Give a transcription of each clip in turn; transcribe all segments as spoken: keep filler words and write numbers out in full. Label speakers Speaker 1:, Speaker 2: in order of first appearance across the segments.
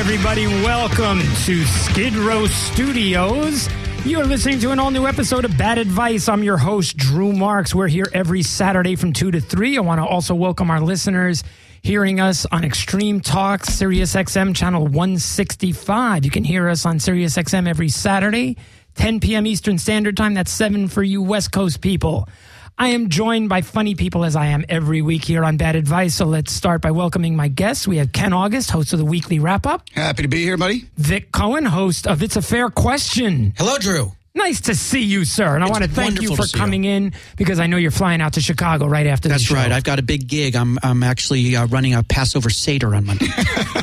Speaker 1: everybody. Welcome to Skid Row Studios. You're listening to an all-new episode of Bad Advice. I'm your host, Drew Marks. We're here every Saturday from two to three. I want to also welcome our listeners hearing us on Extreme Talk, Sirius X M channel one sixty-five. You can hear us on Sirius X M every Saturday, ten p.m. Eastern Standard Time. That's seven for you West Coast people. I am joined by funny people as I am every week here on Bad Advice. So let's start by welcoming my guests. We have Ken August, host of the Weekly Wrap-Up.
Speaker 2: Happy to be here, buddy.
Speaker 1: Vic Cohen, host of It's a Fair Question.
Speaker 3: Hello, Drew.
Speaker 1: Nice to see you, sir. And I
Speaker 3: It's
Speaker 1: want to thank you for
Speaker 3: to
Speaker 1: coming
Speaker 3: you.
Speaker 1: in because I know you're flying out to Chicago right after the
Speaker 3: That's
Speaker 1: show.
Speaker 3: right. I've got a big gig. I'm I'm actually uh, running a Passover Seder on Monday.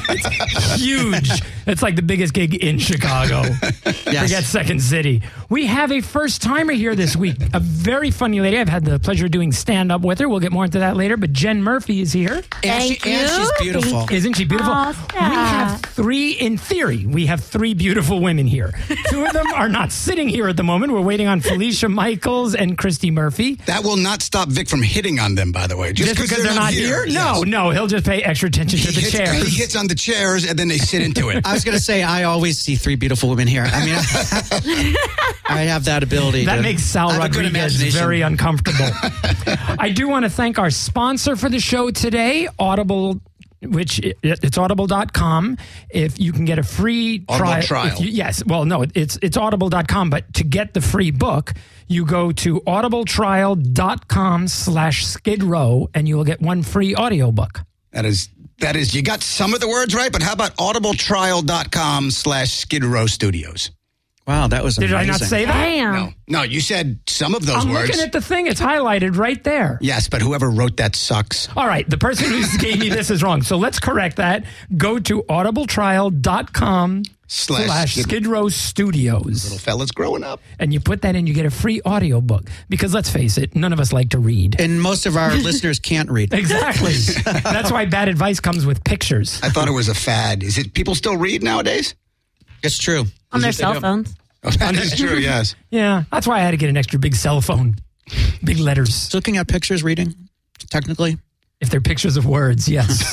Speaker 1: Huge. It's like the biggest gig in Chicago.
Speaker 3: Yes.
Speaker 1: Forget Second City. We have a first-timer here this week. A very funny lady. I've had the pleasure of doing stand-up with her. We'll get more into that later. But Jen Murphy is here.
Speaker 3: And, she,
Speaker 4: Thank
Speaker 3: and
Speaker 4: you.
Speaker 3: she's beautiful.
Speaker 1: Isn't she beautiful?
Speaker 4: Oh,
Speaker 1: we have three, in theory, we have three beautiful women here. Two of them are not sitting here at the moment. We're waiting on Felicia Michaels and Christy Murphy.
Speaker 2: That will not stop Vic from hitting on them, by the way.
Speaker 1: Just, because they're, not here? No,
Speaker 2: Yes.
Speaker 1: no. He'll just pay extra attention to
Speaker 2: He
Speaker 1: the
Speaker 2: hits,
Speaker 1: chairs.
Speaker 2: he hits on the chairs, and then they sit into it.
Speaker 3: I was going to say, I always see three beautiful women here. I mean, I have that ability.
Speaker 1: That
Speaker 3: to,
Speaker 1: makes Sal
Speaker 3: I have a good
Speaker 1: Rodriguez
Speaker 3: imagination.
Speaker 1: very uncomfortable. I do want to thank our sponsor for the show today, Audible, which it, it's audible dot com. If you can get a free
Speaker 2: Audible
Speaker 1: trial.
Speaker 2: trial.
Speaker 1: if you- yes. Well, no, it's it's audible dot com. But to get the free book, you go to audibletrial.com slash skid row and you will get one free audiobook.
Speaker 2: That is, that is, you got some of the words right, but how about audibletrial.com slash Skid Row Studios?
Speaker 3: Wow, that was
Speaker 1: Did
Speaker 3: amazing.
Speaker 1: I not say that?
Speaker 4: Damn.
Speaker 2: No, no, you said some of those
Speaker 1: I'm
Speaker 2: words.
Speaker 1: looking at the thing. It's highlighted right there.
Speaker 2: Yes, but whoever wrote that sucks.
Speaker 1: All right, the person who gave me this is wrong. So let's correct that. Go to audibletrial.com
Speaker 2: Slash
Speaker 1: slash
Speaker 2: Skid-
Speaker 1: Skid Row Studios.
Speaker 2: Little fella's growing up.
Speaker 1: And you put that in, you get a free audiobook. Because let's face it, none of us like to read.
Speaker 3: And most of our listeners can't read.
Speaker 1: Exactly. That's why Bad Advice comes with pictures.
Speaker 2: I thought it was a fad. Is it people still read nowadays?
Speaker 3: It's true.
Speaker 4: On their
Speaker 3: They
Speaker 4: cell
Speaker 3: do.
Speaker 4: phones.
Speaker 2: Oh, that is true, yes.
Speaker 1: Yeah, that's why I had to get an extra big cell phone. Big letters.
Speaker 3: So looking at pictures, reading, technically.
Speaker 1: If they're pictures of words, yes.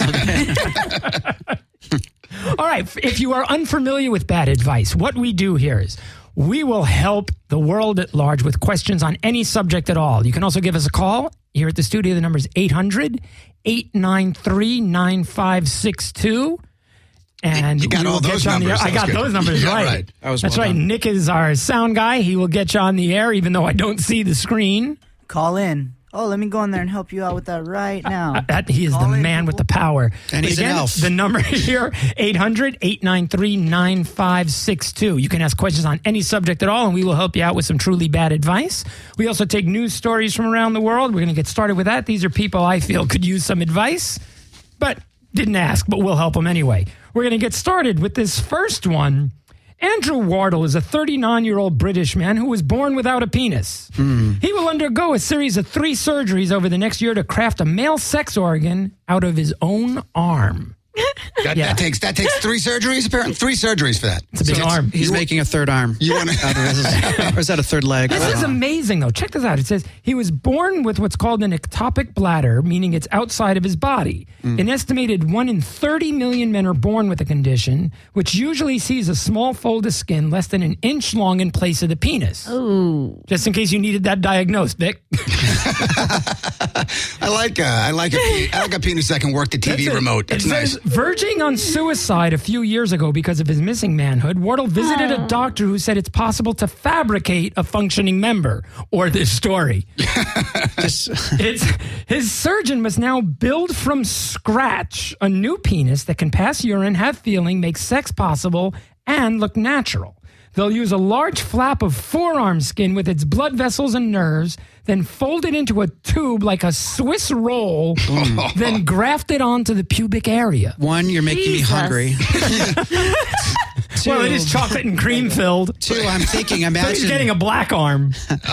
Speaker 1: All right. If you are unfamiliar with Bad Advice, what we do here is we will help the world at large with questions on any subject at all. You can also give us a call here at the studio. The number is eight hundred, eight nine three, nine five six two. And
Speaker 2: You got
Speaker 1: we will
Speaker 2: all
Speaker 1: get
Speaker 2: those
Speaker 1: you on the air.
Speaker 2: numbers.
Speaker 1: I
Speaker 2: That
Speaker 1: got
Speaker 2: was good.
Speaker 1: those numbers
Speaker 2: Yeah,
Speaker 1: right.
Speaker 2: right.
Speaker 3: That was
Speaker 1: That's
Speaker 3: well
Speaker 1: right.
Speaker 3: done.
Speaker 1: Nick is our sound guy. He will get you on the air, even though I don't see the screen.
Speaker 5: Call in. Oh, let me go in there and help you out with that right now.
Speaker 1: That, he is
Speaker 5: Call
Speaker 1: the
Speaker 5: in,
Speaker 1: man with the
Speaker 5: people.
Speaker 1: power.
Speaker 3: And
Speaker 1: But
Speaker 3: he's an
Speaker 1: again,
Speaker 3: elf.
Speaker 1: The number here, eight hundred, eight nine three, nine five six two. You can ask questions on any subject at all, and we will help you out with some truly bad advice. We also take news stories from around the world. We're going to get started with that. These are people I feel could use some advice, but didn't ask, but we'll help them anyway. We're going to get started with this first one. Andrew Wardle is a thirty-nine-year-old British man who was born without a penis.
Speaker 3: Hmm.
Speaker 1: He will undergo a series of three surgeries over the next year to craft a male sex organ out of his own arm.
Speaker 2: That,
Speaker 1: Yeah.
Speaker 2: that takes that takes three surgeries, apparently. Three surgeries for that.
Speaker 1: It's a big arm.
Speaker 3: He's making a third arm.
Speaker 2: You want
Speaker 3: Out of his- or is that a third leg? I
Speaker 1: This
Speaker 3: don't
Speaker 1: is
Speaker 3: know.
Speaker 1: amazing, though. Check this out. It says he was born with what's called an ectopic bladder, meaning it's outside of his body. An estimated one in thirty million men are born with the condition, which usually sees a small fold of skin less than an inch long in place of the penis.
Speaker 4: Ooh.
Speaker 1: Just in case you needed that diagnosed, Vic.
Speaker 2: I like uh, I like a pe- I like a penis that can work the T V
Speaker 1: That's it.
Speaker 2: remote. That's
Speaker 1: It
Speaker 2: nice.
Speaker 1: says, verging on suicide a few years ago because of his missing manhood, Wardle visited a doctor who said it's possible to fabricate a functioning member, or this story.
Speaker 3: Just-
Speaker 1: It's, his surgeon must now build from scratch a new penis that can pass urine, have feeling, make sex possible, and look natural. They'll use a large flap of forearm skin with its blood vessels and nerves, then fold it into a tube like a Swiss roll, then graft it onto the pubic area.
Speaker 3: One, you're making
Speaker 4: Jesus.
Speaker 3: me hungry. Two,
Speaker 1: Well, it is chocolate and cream filled.
Speaker 3: two, I'm thinking,
Speaker 1: So
Speaker 3: imagine.
Speaker 1: he's getting a black arm.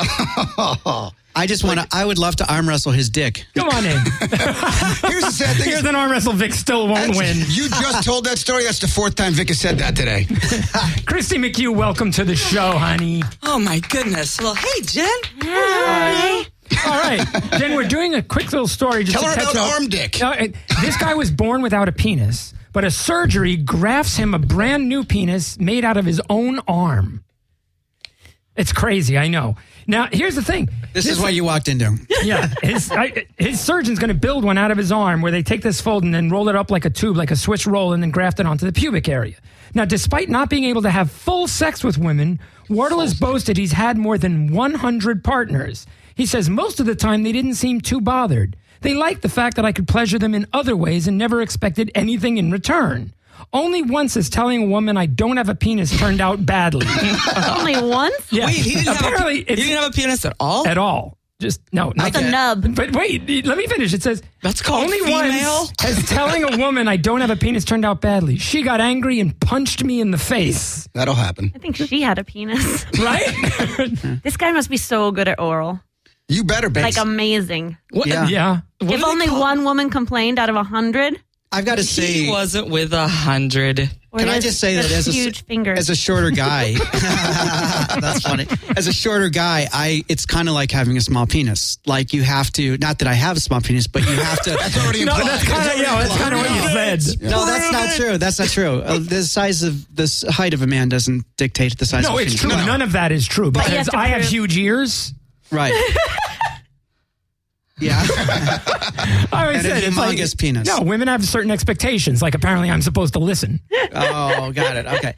Speaker 3: I just want to, I would love to arm wrestle his dick.
Speaker 1: Come on in.
Speaker 2: Here's the sad thing.
Speaker 1: Here's an arm wrestle Vic still won't win.
Speaker 2: You just told that story. That's the fourth time Vic has said that today.
Speaker 1: Christy McHugh, welcome to the show, honey.
Speaker 6: Oh, my goodness. Well, hey, Jen.
Speaker 4: Hi.
Speaker 1: All right. Jen, we're doing a quick little story. Just
Speaker 2: Tell
Speaker 1: to
Speaker 2: her
Speaker 1: catch
Speaker 2: about
Speaker 1: up.
Speaker 2: arm dick.
Speaker 1: Uh, it- this guy was born without a penis, but a surgery grafts him a brand new penis made out of his own arm. It's crazy, I know. Now, here's the thing.
Speaker 3: This, this is what you walked into.
Speaker 1: Yeah, his I, his surgeon's going to build one out of his arm where they take this fold and then roll it up like a tube, like a Swiss roll, and then graft it onto the pubic area. Now, despite not being able to have full sex with women, Wardle has boasted he's had more than one hundred partners. He says most of the time they didn't seem too bothered. They liked the fact that I could pleasure them in other ways and never expected anything in return. Only once is telling a woman I don't have a penis turned out badly.
Speaker 4: Only once?
Speaker 1: Yeah.
Speaker 6: Wait, he didn't,
Speaker 1: Apparently,
Speaker 6: have a, he didn't have a penis at all?
Speaker 1: At all. Just, no. Not
Speaker 4: It's a nub.
Speaker 1: But wait, let me finish. It says,
Speaker 6: That's called
Speaker 1: only
Speaker 6: female?
Speaker 1: once has telling a woman I don't have a penis turned out badly. She got angry and punched me in the face.
Speaker 2: That'll happen.
Speaker 4: I think she had a penis.
Speaker 1: Right?
Speaker 4: This guy must be so good at oral.
Speaker 2: You better be.
Speaker 4: Like amazing.
Speaker 6: What?
Speaker 3: Yeah.
Speaker 1: Yeah.
Speaker 6: What
Speaker 4: if
Speaker 6: do they
Speaker 4: only
Speaker 6: call-
Speaker 4: one woman complained out of a hundred.
Speaker 3: I've got to say,
Speaker 6: He wasn't with a hundred.
Speaker 3: can I just say that as a,
Speaker 4: huge fingers.
Speaker 3: as a shorter guy, that's funny. As a shorter guy, I it's kind of like having a small penis. Like you have to, not that I have a small penis, but you have to.
Speaker 2: That's already
Speaker 1: No,
Speaker 2: implied.
Speaker 1: that's kind of, yeah, that's kind of what you said.
Speaker 3: No, that's not true. That's not true. Uh, the size of the s- height of a man doesn't dictate the size
Speaker 1: No,
Speaker 3: of a
Speaker 1: it's
Speaker 3: penis.
Speaker 1: true.
Speaker 2: No.
Speaker 1: None of that is true
Speaker 4: you
Speaker 1: because
Speaker 4: have to
Speaker 1: I have
Speaker 4: prove-
Speaker 1: huge ears.
Speaker 3: Right. Yeah.
Speaker 1: I always
Speaker 3: And a
Speaker 1: said it's like,
Speaker 3: humongous penis.
Speaker 1: No, women have certain expectations. Like apparently I'm supposed to listen.
Speaker 3: Oh, got it. Okay.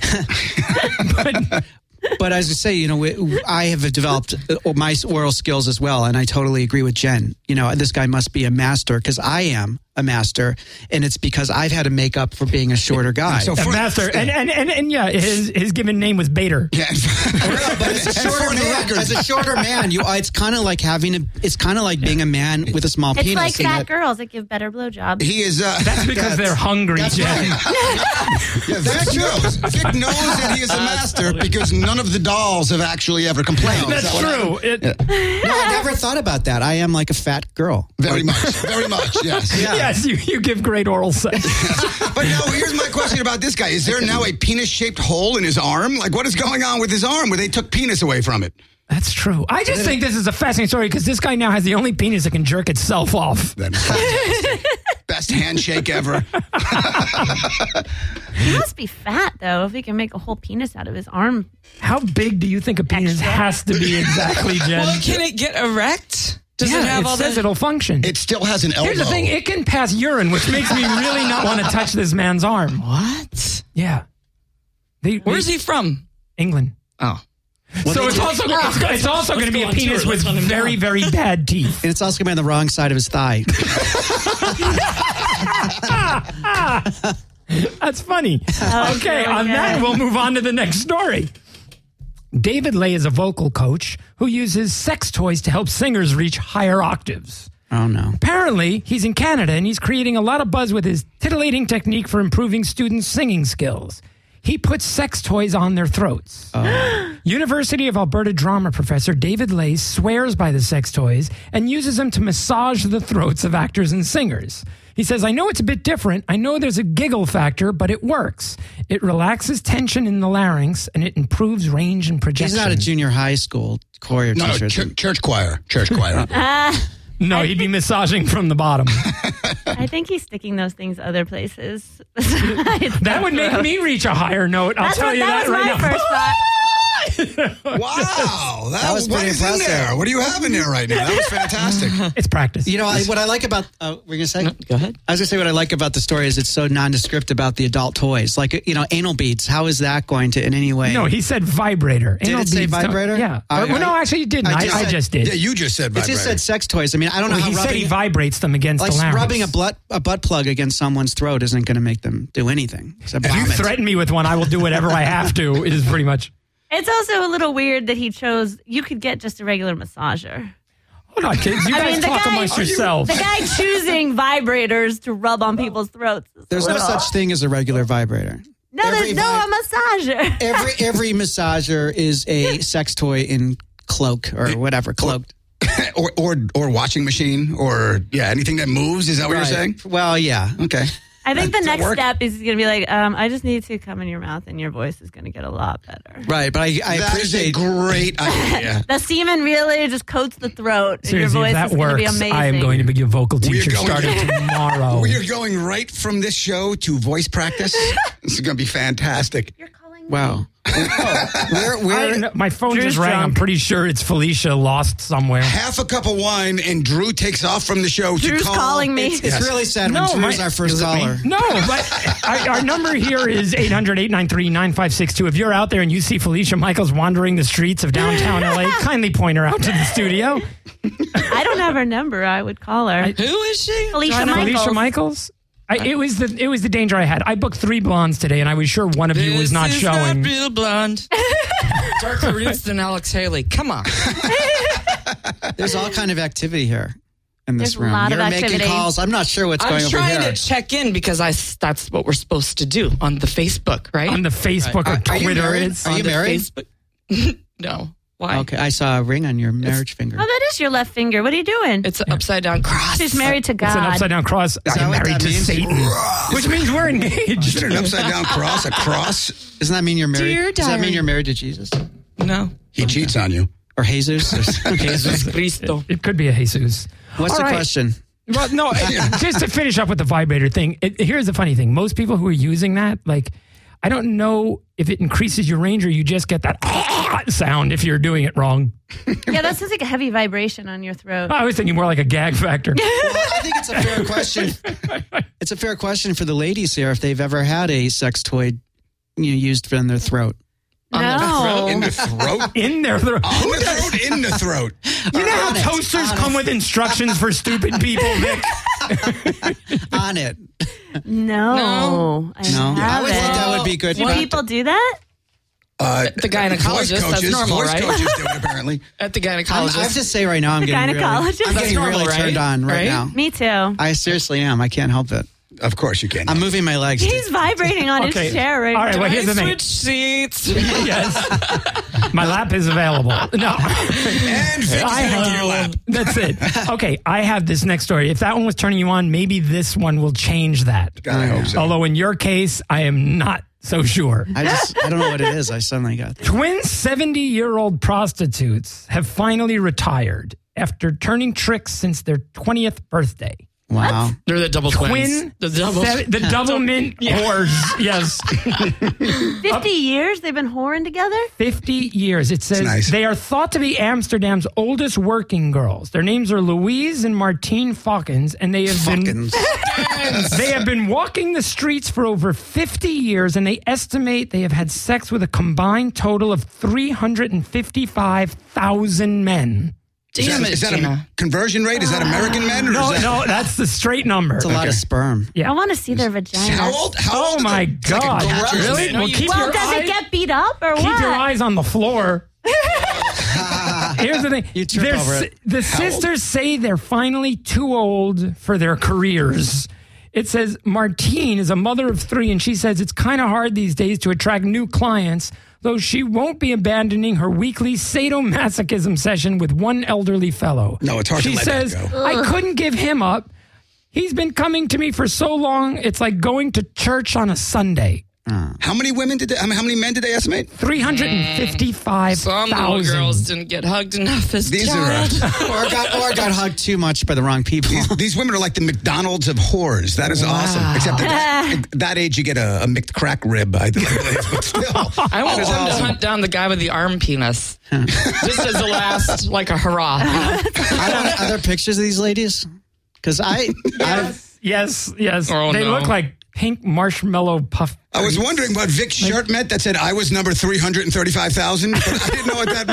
Speaker 1: But
Speaker 3: But as I say, you know, we, I have developed uh, my oral skills as well, and I totally agree with Jen. You know, this guy must be a master because I am a master, and it's because I've had to make up for being a shorter guy.
Speaker 2: So
Speaker 1: a
Speaker 2: for-
Speaker 1: master, and, and and and yeah, his his given name was Bader.
Speaker 2: Yeah.
Speaker 3: but as a
Speaker 2: And
Speaker 3: shorter
Speaker 2: for the
Speaker 3: man,
Speaker 2: record-
Speaker 3: as a shorter man, you, it's kind of like having a, it's kind of like being a man with a small
Speaker 4: It's
Speaker 3: penis.
Speaker 4: like
Speaker 3: in
Speaker 4: fat
Speaker 3: that-
Speaker 4: girls that give better blowjobs.
Speaker 2: He is. Uh,
Speaker 1: That's because they're hungry,
Speaker 3: That's
Speaker 1: Jen.
Speaker 3: right.
Speaker 2: yeah, Vic knows. Vic knows that he is a master because none of the dolls have actually ever complained. Is
Speaker 1: That's
Speaker 2: that what
Speaker 1: true. It,
Speaker 3: No, I never thought about that. I am like a fat girl.
Speaker 2: Very much. Very much. Yes.
Speaker 3: Yeah.
Speaker 1: Yes, you, you give great oral sex.
Speaker 2: But no, here's my question about this guy. Is there now a penis-shaped hole in his arm? Like, what is going on with his arm where they took penis away from it?
Speaker 1: That's true. I just think this is a fascinating story because this guy now has the only penis that can jerk itself off.
Speaker 2: That is fantastic. Best handshake ever.
Speaker 4: He must be fat though, if he can make a whole penis out of his arm.
Speaker 1: How big do you think a penis
Speaker 4: Extra.
Speaker 1: has to be exactly, Jen?
Speaker 6: Well, can it get erect? Does
Speaker 1: yeah,
Speaker 6: it have
Speaker 1: it
Speaker 6: all
Speaker 1: says
Speaker 6: the...
Speaker 1: it'll function.
Speaker 2: It still has an elbow.
Speaker 1: Here's the thing: it can pass urine, which makes me really not want to touch this man's arm.
Speaker 6: What?
Speaker 1: Yeah. They,
Speaker 6: Where's
Speaker 1: they-
Speaker 6: he from?
Speaker 1: England.
Speaker 6: Oh.
Speaker 1: so it's also, it's, it's also going to be a penis with very, very bad teeth.
Speaker 3: And it's also going to be on the wrong side of his thigh.
Speaker 1: That's funny. Okay,
Speaker 4: really
Speaker 1: on
Speaker 4: good.
Speaker 1: that, we'll move on to the next story. David Lay is a vocal coach who uses sex toys to help singers reach higher octaves.
Speaker 3: Oh, no.
Speaker 1: Apparently, he's in Canada and he's creating a lot of buzz with his titillating technique for improving students' singing skills. He puts sex toys on their throats. University of Alberta drama professor David Lay swears by the sex toys and uses them to massage the throats of actors and singers. He says, I know it's a bit different. I know there's a giggle factor, but it works. It relaxes tension in the larynx and it improves range and projection.
Speaker 3: He's not a junior high school choir
Speaker 2: No,
Speaker 3: teacher.
Speaker 2: church, church choir. Church choir.
Speaker 1: No, he'd be massaging from the bottom.
Speaker 4: I think he's sticking those things other places.
Speaker 1: That would make me reach a higher note. I'll
Speaker 4: That's
Speaker 1: tell
Speaker 4: what,
Speaker 1: you
Speaker 4: that
Speaker 1: that,
Speaker 4: was
Speaker 1: right
Speaker 4: my
Speaker 1: now.
Speaker 4: first thought.
Speaker 2: Wow. That,
Speaker 3: That was
Speaker 2: what
Speaker 3: pretty
Speaker 2: is in
Speaker 3: impressive.
Speaker 2: there? What do you have in there right now? That was fantastic.
Speaker 1: It's practice.
Speaker 3: You know, I, what I like about, uh, we're going to say?
Speaker 6: Go ahead.
Speaker 3: I was going to say what I like about the story is it's so nondescript about the adult toys. Like, you know, anal beads. How is that going to in any way?
Speaker 1: No, he said vibrator.
Speaker 3: Did
Speaker 1: Anal
Speaker 3: it say
Speaker 1: beads don't-
Speaker 3: vibrator?
Speaker 1: Yeah.
Speaker 3: I-
Speaker 1: Or- well, no,
Speaker 3: I-
Speaker 1: actually, you didn't.
Speaker 3: I
Speaker 1: I,
Speaker 3: just
Speaker 1: I
Speaker 3: said-
Speaker 1: just did.
Speaker 2: Yeah, you just said
Speaker 3: It
Speaker 2: vibrator.
Speaker 3: just said sex toys. I mean, I don't know
Speaker 1: Well,
Speaker 3: how
Speaker 1: he said
Speaker 3: rubbing,
Speaker 1: he vibrates them against
Speaker 3: like
Speaker 1: the larynx.
Speaker 3: rubbing a butt, a butt plug against someone's throat isn't going to make them do anything. Except
Speaker 1: If you
Speaker 3: vomit.
Speaker 1: threaten me with one, I will do whatever I have to. It is pretty much.
Speaker 4: It's also a little weird that he chose. You could get just a regular massager.
Speaker 1: Hold on, kids. You
Speaker 4: I
Speaker 1: guys
Speaker 4: mean, the
Speaker 1: talk
Speaker 4: guy-
Speaker 1: amongst
Speaker 4: Are you-
Speaker 1: yourselves.
Speaker 4: The guy choosing vibrators to rub on people's throats. is a
Speaker 3: There's no
Speaker 4: little-
Speaker 3: such thing as a regular vibrator.
Speaker 4: No,
Speaker 3: every
Speaker 4: there's no
Speaker 3: vi-
Speaker 4: a massager.
Speaker 3: Every every massager is a sex toy in cloak or whatever, cloaked.
Speaker 2: or, or or washing machine or, yeah, anything that moves. Is that what
Speaker 3: Right.
Speaker 2: you're saying?
Speaker 3: Well, yeah.
Speaker 2: Okay.
Speaker 4: I think the
Speaker 2: Does that
Speaker 4: next
Speaker 2: work?
Speaker 4: step is going to be like, um, I just need to come in your mouth and your voice is going to get a lot better.
Speaker 3: Right, but I, I
Speaker 2: That is a
Speaker 3: appreciate.
Speaker 2: great idea.
Speaker 4: The semen really just coats the throat and
Speaker 1: Seriously,
Speaker 4: your
Speaker 1: if
Speaker 4: voice
Speaker 1: that
Speaker 4: is going to be
Speaker 1: works,
Speaker 4: amazing.
Speaker 1: I am going to be a vocal
Speaker 2: We are
Speaker 1: teacher
Speaker 2: going-
Speaker 1: starting tomorrow.
Speaker 2: We are going right from this show to voice practice. This is going to be fantastic.
Speaker 4: You're calling me.
Speaker 3: Wow. where,
Speaker 1: I,
Speaker 3: where,
Speaker 1: my phone
Speaker 4: Drew's
Speaker 1: just rang.
Speaker 4: drunk.
Speaker 1: I'm pretty sure it's Felicia lost somewhere.
Speaker 2: Half a cup of wine and Drew takes off from the show
Speaker 4: Drew's
Speaker 2: to call.
Speaker 4: calling me.
Speaker 3: it's
Speaker 2: Yes.
Speaker 3: really sad
Speaker 1: No,
Speaker 3: when Drew's
Speaker 1: my-
Speaker 3: our first
Speaker 1: is it me?
Speaker 3: caller.
Speaker 1: No, but I, our number here is eight hundred, eight nine three, nine five six two. If you're out there and you see Felicia Michaels wandering the streets of downtown L A, kindly point her out to the studio.
Speaker 4: I don't have her number. I would call her.
Speaker 6: Who is she?
Speaker 4: Felicia
Speaker 6: Joanna?
Speaker 4: Michaels.
Speaker 1: Felicia Michaels? I, it was the it was the danger I had. I booked three blondes today, and I was sure one of you was
Speaker 6: This
Speaker 1: not
Speaker 6: is
Speaker 1: showing.
Speaker 6: Not real blonde. Darker roots than Alex Haley. Come on.
Speaker 3: There's all kind of activity here in this
Speaker 4: There's a
Speaker 3: room.
Speaker 4: lot of
Speaker 3: You're
Speaker 4: activity.
Speaker 3: making calls. I'm not sure what's
Speaker 6: I'm
Speaker 3: going over
Speaker 6: trying
Speaker 3: here.
Speaker 6: to check in because I that's what we're supposed to do on the Facebook, right?
Speaker 1: On the Facebook
Speaker 3: Right.
Speaker 1: or
Speaker 3: Are- are you
Speaker 1: Twitter,
Speaker 3: married?
Speaker 1: it's
Speaker 3: Are
Speaker 6: on
Speaker 3: you
Speaker 6: the
Speaker 3: married?
Speaker 6: Facebook. No. Why?
Speaker 3: Okay, I saw a ring on your marriage finger.
Speaker 4: Oh, that is your left finger. What are you doing?
Speaker 6: It's an upside down cross.
Speaker 4: She's married to
Speaker 1: it's an
Speaker 4: God.
Speaker 1: upside down cross.
Speaker 3: that
Speaker 1: I'm
Speaker 3: what
Speaker 1: married
Speaker 3: that
Speaker 1: to
Speaker 3: means?
Speaker 1: Satan, which means we're engaged.
Speaker 2: Is it an upside down cross? A cross?
Speaker 3: Doesn't that mean you're married?
Speaker 6: Dear
Speaker 3: Does that mean
Speaker 6: diary.
Speaker 3: you're married to Jesus
Speaker 6: No.
Speaker 2: He cheats on you.
Speaker 3: or Jesus?
Speaker 6: Jesus Cristo.
Speaker 1: It could be a Jesus.
Speaker 3: What's
Speaker 1: All
Speaker 3: the
Speaker 1: right.
Speaker 3: question?
Speaker 1: Well, no, just to finish up with the vibrator thing, it, here's the funny thing. Most people who are using that, like, I don't know if it increases your range or you just get that sound if you're doing it wrong.
Speaker 4: Yeah, that sounds like a heavy vibration on your throat.
Speaker 1: I was thinking more like a gag factor.
Speaker 3: Well, I think it's a fair question. It's a fair question for the ladies here if they've ever had a sex toy, you know, used in their throat.
Speaker 4: No.
Speaker 2: In the throat?
Speaker 1: In their throat.
Speaker 2: In the throat? In the throat.
Speaker 1: You know how
Speaker 3: On it,
Speaker 1: toasters
Speaker 3: on
Speaker 1: come
Speaker 3: it.
Speaker 1: with instructions for stupid people, Vic?
Speaker 3: On it.
Speaker 4: No.
Speaker 6: No.
Speaker 4: I
Speaker 3: No, I
Speaker 4: haven't.
Speaker 3: would think that would be good.
Speaker 4: Do people do that?
Speaker 2: Uh,
Speaker 6: The gynecologist,
Speaker 2: voice
Speaker 6: that's
Speaker 2: coaches,
Speaker 6: normal,
Speaker 2: voice
Speaker 6: right?
Speaker 2: coaches do it, apparently.
Speaker 6: At the
Speaker 3: I'm,
Speaker 6: gynecologist.
Speaker 3: I have to say right now, I'm
Speaker 4: The
Speaker 3: getting really,
Speaker 4: gynecologist.
Speaker 3: I'm
Speaker 4: That's
Speaker 3: getting
Speaker 6: normal,
Speaker 3: really
Speaker 6: right?
Speaker 3: turned on right,
Speaker 6: Right?
Speaker 3: now.
Speaker 4: Me too.
Speaker 3: I seriously am. I can't help it.
Speaker 2: Of course you can.
Speaker 3: I'm moving my legs.
Speaker 4: He's vibrating on
Speaker 1: Okay.
Speaker 4: his chair right
Speaker 1: All right,
Speaker 4: now.
Speaker 1: well,
Speaker 6: Can
Speaker 1: here's the
Speaker 6: I
Speaker 1: thing.
Speaker 6: switch seats?
Speaker 1: Yes. My lap is available. No.
Speaker 2: and Vic is
Speaker 1: I
Speaker 2: going to your
Speaker 1: have,
Speaker 2: lap.
Speaker 1: that's it. Okay, I have this next story. If that one was turning you on, maybe this one will change that.
Speaker 2: God, I hope so.
Speaker 1: Although in your case, I am not so sure.
Speaker 3: I just, I don't know what it is. I suddenly got.
Speaker 1: Twin seventy-year-old prostitutes have finally retired after turning tricks since their twentieth birthday.
Speaker 3: Wow.
Speaker 6: They're the double twins.
Speaker 1: Twin,
Speaker 6: The double.
Speaker 1: se- the double mint whores. Yes,
Speaker 4: fifty years they've been whoring together?
Speaker 1: fifty years. It says
Speaker 2: nice.
Speaker 1: they are thought to be Amsterdam's oldest working girls. Their names are Louise and Martine Falkens, and they have been
Speaker 3: Fuckins.
Speaker 1: they have been walking the streets for over fifty years, and they estimate they have had sex with a combined total of three hundred fifty-five thousand men.
Speaker 2: Is
Speaker 6: Damn
Speaker 2: that,
Speaker 6: it,
Speaker 2: is that a
Speaker 6: Gina.
Speaker 2: conversion rate? Is that American men? Or
Speaker 1: No,
Speaker 2: is that,
Speaker 1: no, that's the straight number.
Speaker 3: It's a lot of sperm.
Speaker 1: Yeah.
Speaker 4: I want to see their vagina.
Speaker 2: How old? How
Speaker 1: Oh
Speaker 2: old are
Speaker 1: my
Speaker 2: they? It's like a
Speaker 1: God!
Speaker 2: gross
Speaker 1: Really?
Speaker 2: man.
Speaker 6: No,
Speaker 1: Well,
Speaker 6: you-
Speaker 1: keep
Speaker 4: Well,
Speaker 1: your
Speaker 4: does
Speaker 1: eye-
Speaker 4: it get beat up or
Speaker 1: keep
Speaker 4: what?
Speaker 1: your eyes on the floor. Here's the thing.
Speaker 3: You trip
Speaker 1: Their
Speaker 3: over
Speaker 1: si-
Speaker 3: it.
Speaker 1: The
Speaker 2: How old?
Speaker 1: sisters say they're finally too old for their careers. It says Martine is a mother of three, and she says it's kind of hard these days to attract new clients, though she won't be abandoning her weekly sadomasochism session with one elderly fellow.
Speaker 2: No, it's hard to
Speaker 1: she
Speaker 2: let that
Speaker 1: says,
Speaker 2: go.
Speaker 1: I couldn't give him up. He's been coming to me for so long, it's like going to church on a Sunday.
Speaker 2: How many women did they, how many men did they estimate?
Speaker 1: three hundred fifty-five
Speaker 6: Some little girls
Speaker 1: thousand.
Speaker 6: didn't get hugged enough as
Speaker 2: These
Speaker 6: child.
Speaker 2: are,
Speaker 3: or got or got hugged too much by the wrong people.
Speaker 2: these, these women are like the McDonald's of whores. That is awesome. Except at that, that age, you get a, a mixed crack rib, I believe. But still,
Speaker 6: I want
Speaker 2: that is
Speaker 6: them to
Speaker 2: awesome.
Speaker 6: hunt down the guy with the arm penis. Just as a last, like a hurrah.
Speaker 3: I want other pictures of these ladies because I, I
Speaker 1: Yes, yes.
Speaker 6: Oh,
Speaker 1: they
Speaker 6: no.
Speaker 1: look like pink marshmallow puff.
Speaker 2: I was wondering what Vic's shirt meant that said I was number three hundred thirty-five thousand, but I didn't know what that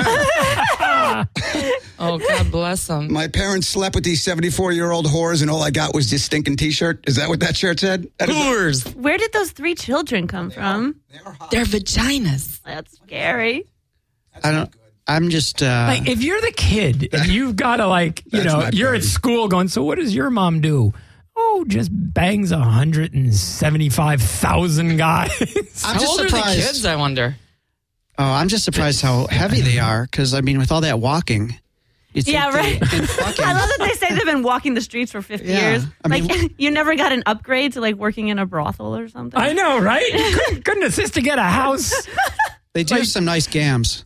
Speaker 2: meant.
Speaker 6: Oh, God bless them.
Speaker 2: My parents slept with these seventy-four-year-old whores, and all I got was this stinking T-shirt. Is that what that shirt said? That is-
Speaker 6: Whores.
Speaker 4: Where did those three children come from?
Speaker 6: Their vaginas.
Speaker 4: That's scary.
Speaker 3: I don't. I'm just. Uh,
Speaker 1: Like, if you're the kid and you've got to, like, you
Speaker 2: That's
Speaker 1: know,
Speaker 2: my
Speaker 1: you're
Speaker 2: baby.
Speaker 1: at school going, so what does your mom do? Oh, just bangs one hundred seventy-five thousand guys.
Speaker 3: I'm
Speaker 6: How
Speaker 3: just
Speaker 6: old are the
Speaker 3: surprised.
Speaker 6: kids, I wonder?
Speaker 3: Oh, I'm just surprised how heavy they are because I mean, with all that walking, You'd
Speaker 4: Yeah,
Speaker 3: think
Speaker 4: right.
Speaker 3: they- and fucking-
Speaker 4: I love that they say they've been walking the streets for fifty
Speaker 3: Yeah.
Speaker 4: years.
Speaker 3: I
Speaker 4: Like,
Speaker 3: mean-
Speaker 4: you never got an upgrade to like working in a brothel or something.
Speaker 1: I know, right? You couldn't, couldn't assist to get a house.
Speaker 3: They do have some nice gams.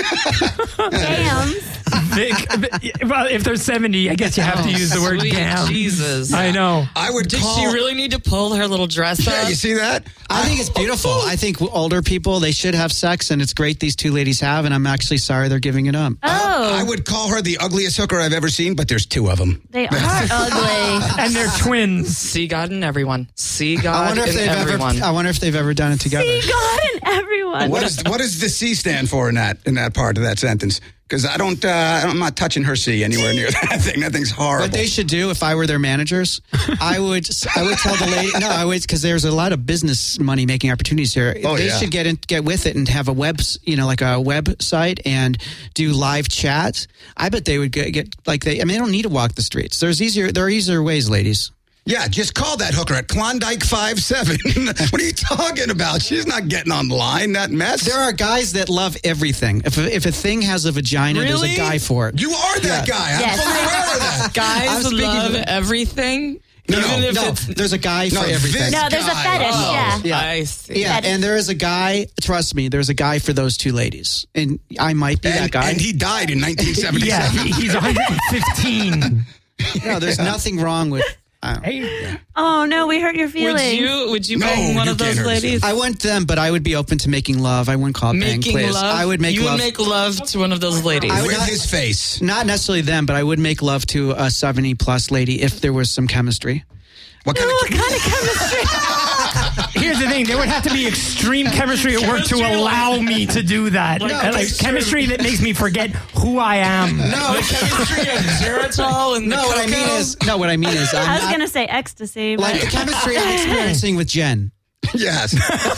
Speaker 4: Damn.
Speaker 1: Vic, well, if they're seventy, I guess you have to use the word
Speaker 6: Sweet
Speaker 1: gam.
Speaker 6: Jesus.
Speaker 1: I know.
Speaker 2: I would
Speaker 6: Did
Speaker 2: call.
Speaker 6: she really need to pull her little dress
Speaker 2: Yeah,
Speaker 6: up?
Speaker 2: you see that?
Speaker 3: I think it's beautiful. I think older people, they should have sex, and it's great these two ladies have, and I'm actually sorry they're giving it up.
Speaker 4: Oh,
Speaker 2: I would call her the ugliest hooker I've ever seen, but there's two of them.
Speaker 4: they are ugly.
Speaker 1: And they're twins.
Speaker 6: See God in everyone. See
Speaker 3: I
Speaker 6: God
Speaker 3: wonder if
Speaker 6: in
Speaker 3: they've
Speaker 6: everyone.
Speaker 3: ever. I wonder if they've ever done it together.
Speaker 4: See God and everyone.
Speaker 2: What is what does the C stand for in that in that part of that sentence? Because I don't, uh, I'm not touching her C anywhere near that thing. That thing's horrible.
Speaker 3: What they should do, if I were their managers, I would I would tell the lady. No, I would because there's a lot of business money making opportunities here.
Speaker 2: Oh,
Speaker 3: they
Speaker 2: yeah.
Speaker 3: should get in, get with it and have a web, you know, like a website and do live chat. I bet they would get, get like they. I mean, they don't need to walk the streets. There's easier. There are easier ways, ladies.
Speaker 2: Yeah, just call that hooker at Klondike five seven. What are you talking about? She's not getting on the line, that mess.
Speaker 3: There are guys that love everything. If a, if a thing has a vagina, there's
Speaker 6: Really?
Speaker 3: a guy for it.
Speaker 2: You are that guy. I'm
Speaker 4: Yes.
Speaker 2: fully aware of that.
Speaker 3: I'm
Speaker 6: Guys
Speaker 3: speaking
Speaker 6: love
Speaker 3: to-
Speaker 6: everything.
Speaker 2: No,
Speaker 6: even
Speaker 2: no,
Speaker 6: if
Speaker 3: No,
Speaker 6: it's
Speaker 3: there's a guy
Speaker 2: No,
Speaker 3: for everything.
Speaker 2: this
Speaker 4: No, there's a
Speaker 2: guy.
Speaker 4: fetish.
Speaker 6: Oh,
Speaker 4: Yeah.
Speaker 3: Yeah.
Speaker 6: I see.
Speaker 3: Yeah,
Speaker 4: Fetish.
Speaker 3: and there is a guy. Trust me, there's a guy for those two ladies, and I might be that
Speaker 2: And,
Speaker 3: guy.
Speaker 2: and he died in nineteen
Speaker 1: Yeah,
Speaker 2: seventy-seven.
Speaker 1: he- he's one hundred fifteen.
Speaker 3: no, there's nothing wrong with. I, don't-
Speaker 1: Hey,
Speaker 4: Oh no, we hurt your
Speaker 6: Would
Speaker 4: feelings.
Speaker 6: you would you
Speaker 2: No,
Speaker 6: bang one
Speaker 2: you
Speaker 6: of
Speaker 2: can't
Speaker 6: those
Speaker 2: hurt us.
Speaker 6: ladies?
Speaker 3: I wouldn't them, but I would be open to making love. I wouldn't call it bang,
Speaker 6: Making
Speaker 3: please.
Speaker 6: love.
Speaker 3: I would make
Speaker 6: you
Speaker 3: love.
Speaker 6: would make love to one of those ladies.
Speaker 3: I would
Speaker 2: With
Speaker 3: not-
Speaker 2: his face.
Speaker 3: not necessarily them, but I would make love to a seventy plus lady if there was some chemistry.
Speaker 2: What kind
Speaker 4: What
Speaker 2: of
Speaker 4: kind of chemistry?
Speaker 1: here's the thing. There would have to be extreme chemistry at work to
Speaker 6: Chemistry
Speaker 1: allow me to do that.
Speaker 6: Like,
Speaker 1: Uh, like
Speaker 6: it's
Speaker 1: chemistry that makes me forget who I am.
Speaker 3: No,
Speaker 6: the chemistry of Geritol and
Speaker 3: no.
Speaker 6: the
Speaker 3: What I mean
Speaker 6: cocoa.
Speaker 3: is, no. What I mean is, I'm
Speaker 4: I was
Speaker 3: not-
Speaker 4: gonna say ecstasy, but
Speaker 3: like the chemistry I'm experiencing with Jen.
Speaker 2: Yes.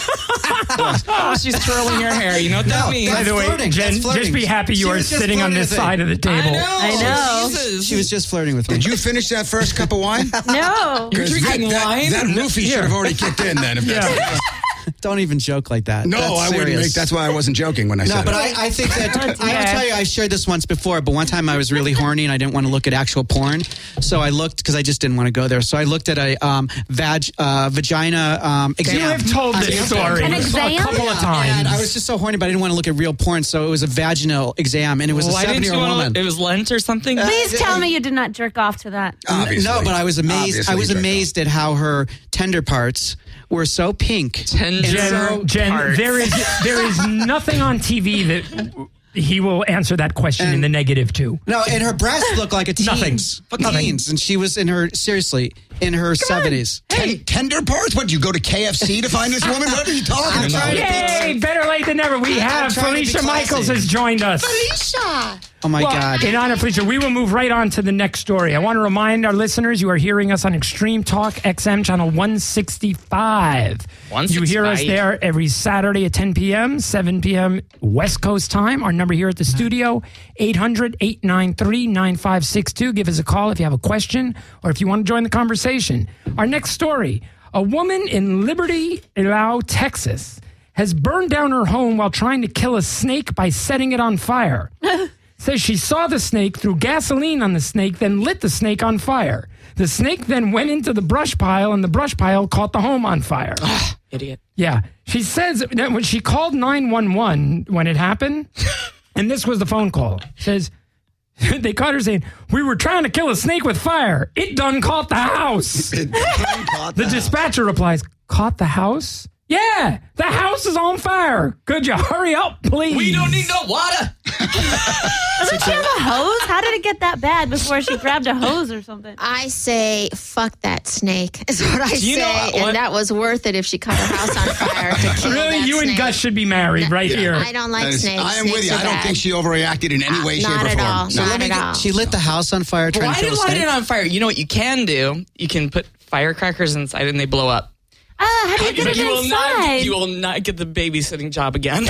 Speaker 6: Oh, she's twirling her hair. You know what that
Speaker 3: No,
Speaker 6: means?
Speaker 1: By the way,
Speaker 3: flirting.
Speaker 1: Jen,
Speaker 3: That's flirting.
Speaker 1: just be happy you
Speaker 3: She
Speaker 1: are
Speaker 3: was just
Speaker 1: sitting on
Speaker 3: flirting
Speaker 1: this
Speaker 3: with me.
Speaker 1: side of the table.
Speaker 6: I know.
Speaker 4: I know.
Speaker 6: Jesus.
Speaker 3: She was just flirting with me.
Speaker 2: Did you finish that first cup of wine?
Speaker 4: no.
Speaker 6: You're
Speaker 2: 'Cause
Speaker 6: drinking
Speaker 2: that,
Speaker 6: wine?
Speaker 2: That, that roofie should have already kicked in then. If that's
Speaker 1: Yeah.
Speaker 3: Don't even joke like that.
Speaker 2: No,
Speaker 3: That's
Speaker 2: I wouldn't
Speaker 3: serious.
Speaker 2: make. That's why I wasn't joking when I
Speaker 3: No,
Speaker 2: said
Speaker 3: but
Speaker 2: it.
Speaker 3: I, I think that
Speaker 4: Oh,
Speaker 3: I will
Speaker 4: dear.
Speaker 3: tell you, I shared this once before, but one time I was really horny and I didn't want to look at actual porn, so I looked because I just didn't want to go there. So I looked at a um, vag, uh, vagina um, exam.
Speaker 1: You have told
Speaker 3: on
Speaker 1: this
Speaker 3: the
Speaker 1: story
Speaker 4: An
Speaker 1: a
Speaker 4: exam?
Speaker 1: couple of times.
Speaker 3: And I was just so horny, but I didn't want to look at real porn, so it was a vaginal exam, and it was
Speaker 6: Why
Speaker 3: a
Speaker 6: didn't you
Speaker 3: seventy-year-old
Speaker 6: want
Speaker 3: woman.
Speaker 6: to? It was Lent or something.
Speaker 4: Please tell me you did not jerk off to that.
Speaker 2: Obviously.
Speaker 3: No, but I was amazed.
Speaker 2: Obviously
Speaker 3: I was
Speaker 2: jerked
Speaker 3: amazed at how her tender parts were so pink.
Speaker 6: Tender
Speaker 3: and
Speaker 1: Jen,
Speaker 3: so
Speaker 1: Jen
Speaker 6: parts.
Speaker 1: there is there is nothing on T V that he will answer that question in
Speaker 3: And-
Speaker 1: the negative to.
Speaker 3: No, and her breasts looked like a teen's.
Speaker 1: Nothing.
Speaker 3: But
Speaker 1: Nothing.
Speaker 3: teens, and she was in her seriously in her seventies.
Speaker 2: Ten, tender parts? What, you go to K F C to find this woman? What are you talking
Speaker 3: I'm
Speaker 2: about?
Speaker 3: trying to
Speaker 1: Yay! Better late than never. We
Speaker 3: I'm
Speaker 1: have
Speaker 3: trying to be
Speaker 1: Felicia
Speaker 3: classy.
Speaker 1: Michaels has joined us.
Speaker 3: Oh my
Speaker 1: Well,
Speaker 3: God!
Speaker 1: in honor of Felicia, we will move right on to the next story. I want to remind our listeners you are hearing us on Extreme Talk X M channel one sixty-five. You hear us there every Saturday at ten p.m., seven p.m. West Coast time. Our number here at the studio, eight hundred, eight nine three, nine five six two. Give us a call if you have a question or if you want to join the conversation. Our next story, a woman in Liberty, Lau, Texas, has burned down her home while trying to kill a snake by setting it on fire. Says she saw the snake, threw gasoline on the snake, then lit the snake on fire. The snake then went into the brush pile, and the brush pile caught the home on fire.
Speaker 6: Idiot.
Speaker 1: Yeah. She says that when she called nine one one when it happened, and this was the phone call, says they caught her saying, "We were trying to kill a snake with fire. It done caught the house." The dispatcher replies, "Caught the house? Yeah, the house is on fire. Could you hurry up, please?"
Speaker 6: We don't need no water.
Speaker 4: Doesn't she have a hose? How did it get that bad before she grabbed a hose or something?
Speaker 7: I say, fuck that snake, is what I
Speaker 6: Do you know
Speaker 7: say.
Speaker 6: what-
Speaker 7: And that was worth it if she caught her house on fire to kill
Speaker 1: Really,
Speaker 7: that
Speaker 1: you and
Speaker 7: snake.
Speaker 1: Gus should be married right here.
Speaker 7: I don't like
Speaker 2: That is-
Speaker 7: snakes.
Speaker 2: I am
Speaker 7: Snakes
Speaker 2: with you.
Speaker 7: are
Speaker 2: I don't
Speaker 7: bad.
Speaker 2: think she overreacted in any way,
Speaker 7: Not
Speaker 2: shape, or
Speaker 7: at
Speaker 2: form.
Speaker 7: all.
Speaker 2: No.
Speaker 7: Not at all.
Speaker 3: She lit the house on fire trying
Speaker 6: Why
Speaker 3: to
Speaker 6: did
Speaker 3: kill a
Speaker 6: light
Speaker 3: snake.
Speaker 6: it on fire? You know what you can do? You can put firecrackers inside and they blow up.
Speaker 4: Ah, how do you get
Speaker 6: But
Speaker 4: it
Speaker 6: you will
Speaker 4: inside?
Speaker 6: not. You will not get the babysitting job again.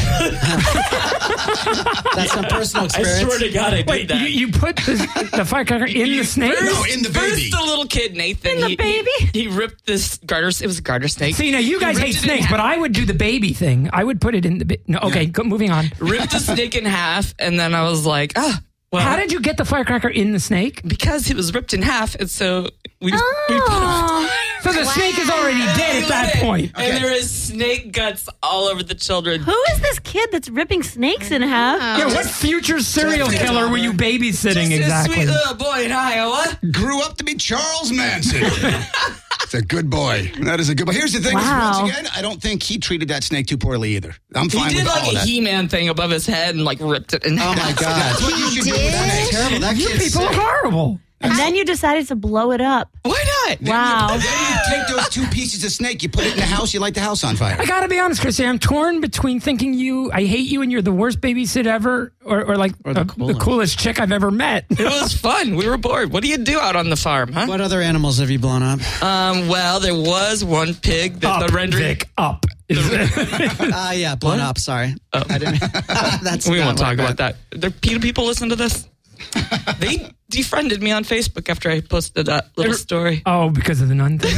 Speaker 3: That's some personal
Speaker 6: I
Speaker 3: experience.
Speaker 6: swear to God, I did
Speaker 1: Wait,
Speaker 6: that.
Speaker 1: you, you put the, the firecracker in
Speaker 6: You
Speaker 1: the snake?
Speaker 6: First,
Speaker 2: No, in the baby.
Speaker 6: First, the little kid Nathan.
Speaker 4: In the
Speaker 6: he,
Speaker 4: baby?
Speaker 6: He, he ripped this garter. It was a garter snake.
Speaker 1: See, now you guys
Speaker 6: He
Speaker 1: hate
Speaker 6: ripped it in
Speaker 1: snakes,
Speaker 6: half.
Speaker 1: but I would do the baby thing. I would put it in the. Ba- no, okay, go, moving on.
Speaker 6: ripped the snake in half, and then I was like, ah, Well,
Speaker 1: How did you get the firecracker in the snake?
Speaker 6: Because it was ripped in half, and so we just we put it on.
Speaker 1: So the snake is already dead at that point.
Speaker 6: And there is snake guts all over the children.
Speaker 4: Who is this kid that's ripping snakes in half?
Speaker 1: Yeah, what future serial killer were you babysitting
Speaker 6: Just
Speaker 1: exactly?
Speaker 6: a sweet little boy in Iowa.
Speaker 2: Grew up to be Charles Manson. It's a good boy. That is a good boy. Here's the thing.
Speaker 4: Wow.
Speaker 2: Once again, I don't think he treated that snake too poorly either. I'm
Speaker 6: He
Speaker 2: fine
Speaker 6: did
Speaker 2: with all
Speaker 6: like
Speaker 2: of
Speaker 6: a
Speaker 2: that.
Speaker 6: He-Man thing above his head and like ripped it in
Speaker 3: Oh
Speaker 6: half.
Speaker 3: my God.
Speaker 2: That's what you should do with snakes.
Speaker 3: Terrible. That
Speaker 1: You
Speaker 3: kid's
Speaker 1: people are
Speaker 3: sick.
Speaker 1: horrible.
Speaker 4: And then you decided to blow it up.
Speaker 6: Why not?
Speaker 4: Wow.
Speaker 2: Then you take those two pieces of snake, you put it in the house, you light the house on fire.
Speaker 1: I gotta be honest, Chrissy. I'm torn between thinking you, I hate you, and you're the worst babysit ever, or, or like
Speaker 3: Or the
Speaker 1: uh,
Speaker 3: cool
Speaker 1: the
Speaker 3: one.
Speaker 1: coolest chick I've ever met.
Speaker 6: It was fun. We were bored. What do you do out on the farm, huh?
Speaker 3: What other animals have you blown up?
Speaker 6: Um, well, there was one pig that
Speaker 1: Up,
Speaker 6: the rendering.
Speaker 1: Vic, up.
Speaker 3: Ah, yeah, blown up. Sorry. I didn't. That's
Speaker 6: We
Speaker 3: not
Speaker 6: won't
Speaker 3: what I
Speaker 6: talk
Speaker 3: meant.
Speaker 6: about that. There, people, people listen to this. They defriended me on Facebook after I posted that little story.
Speaker 1: Oh, because of the nun thing?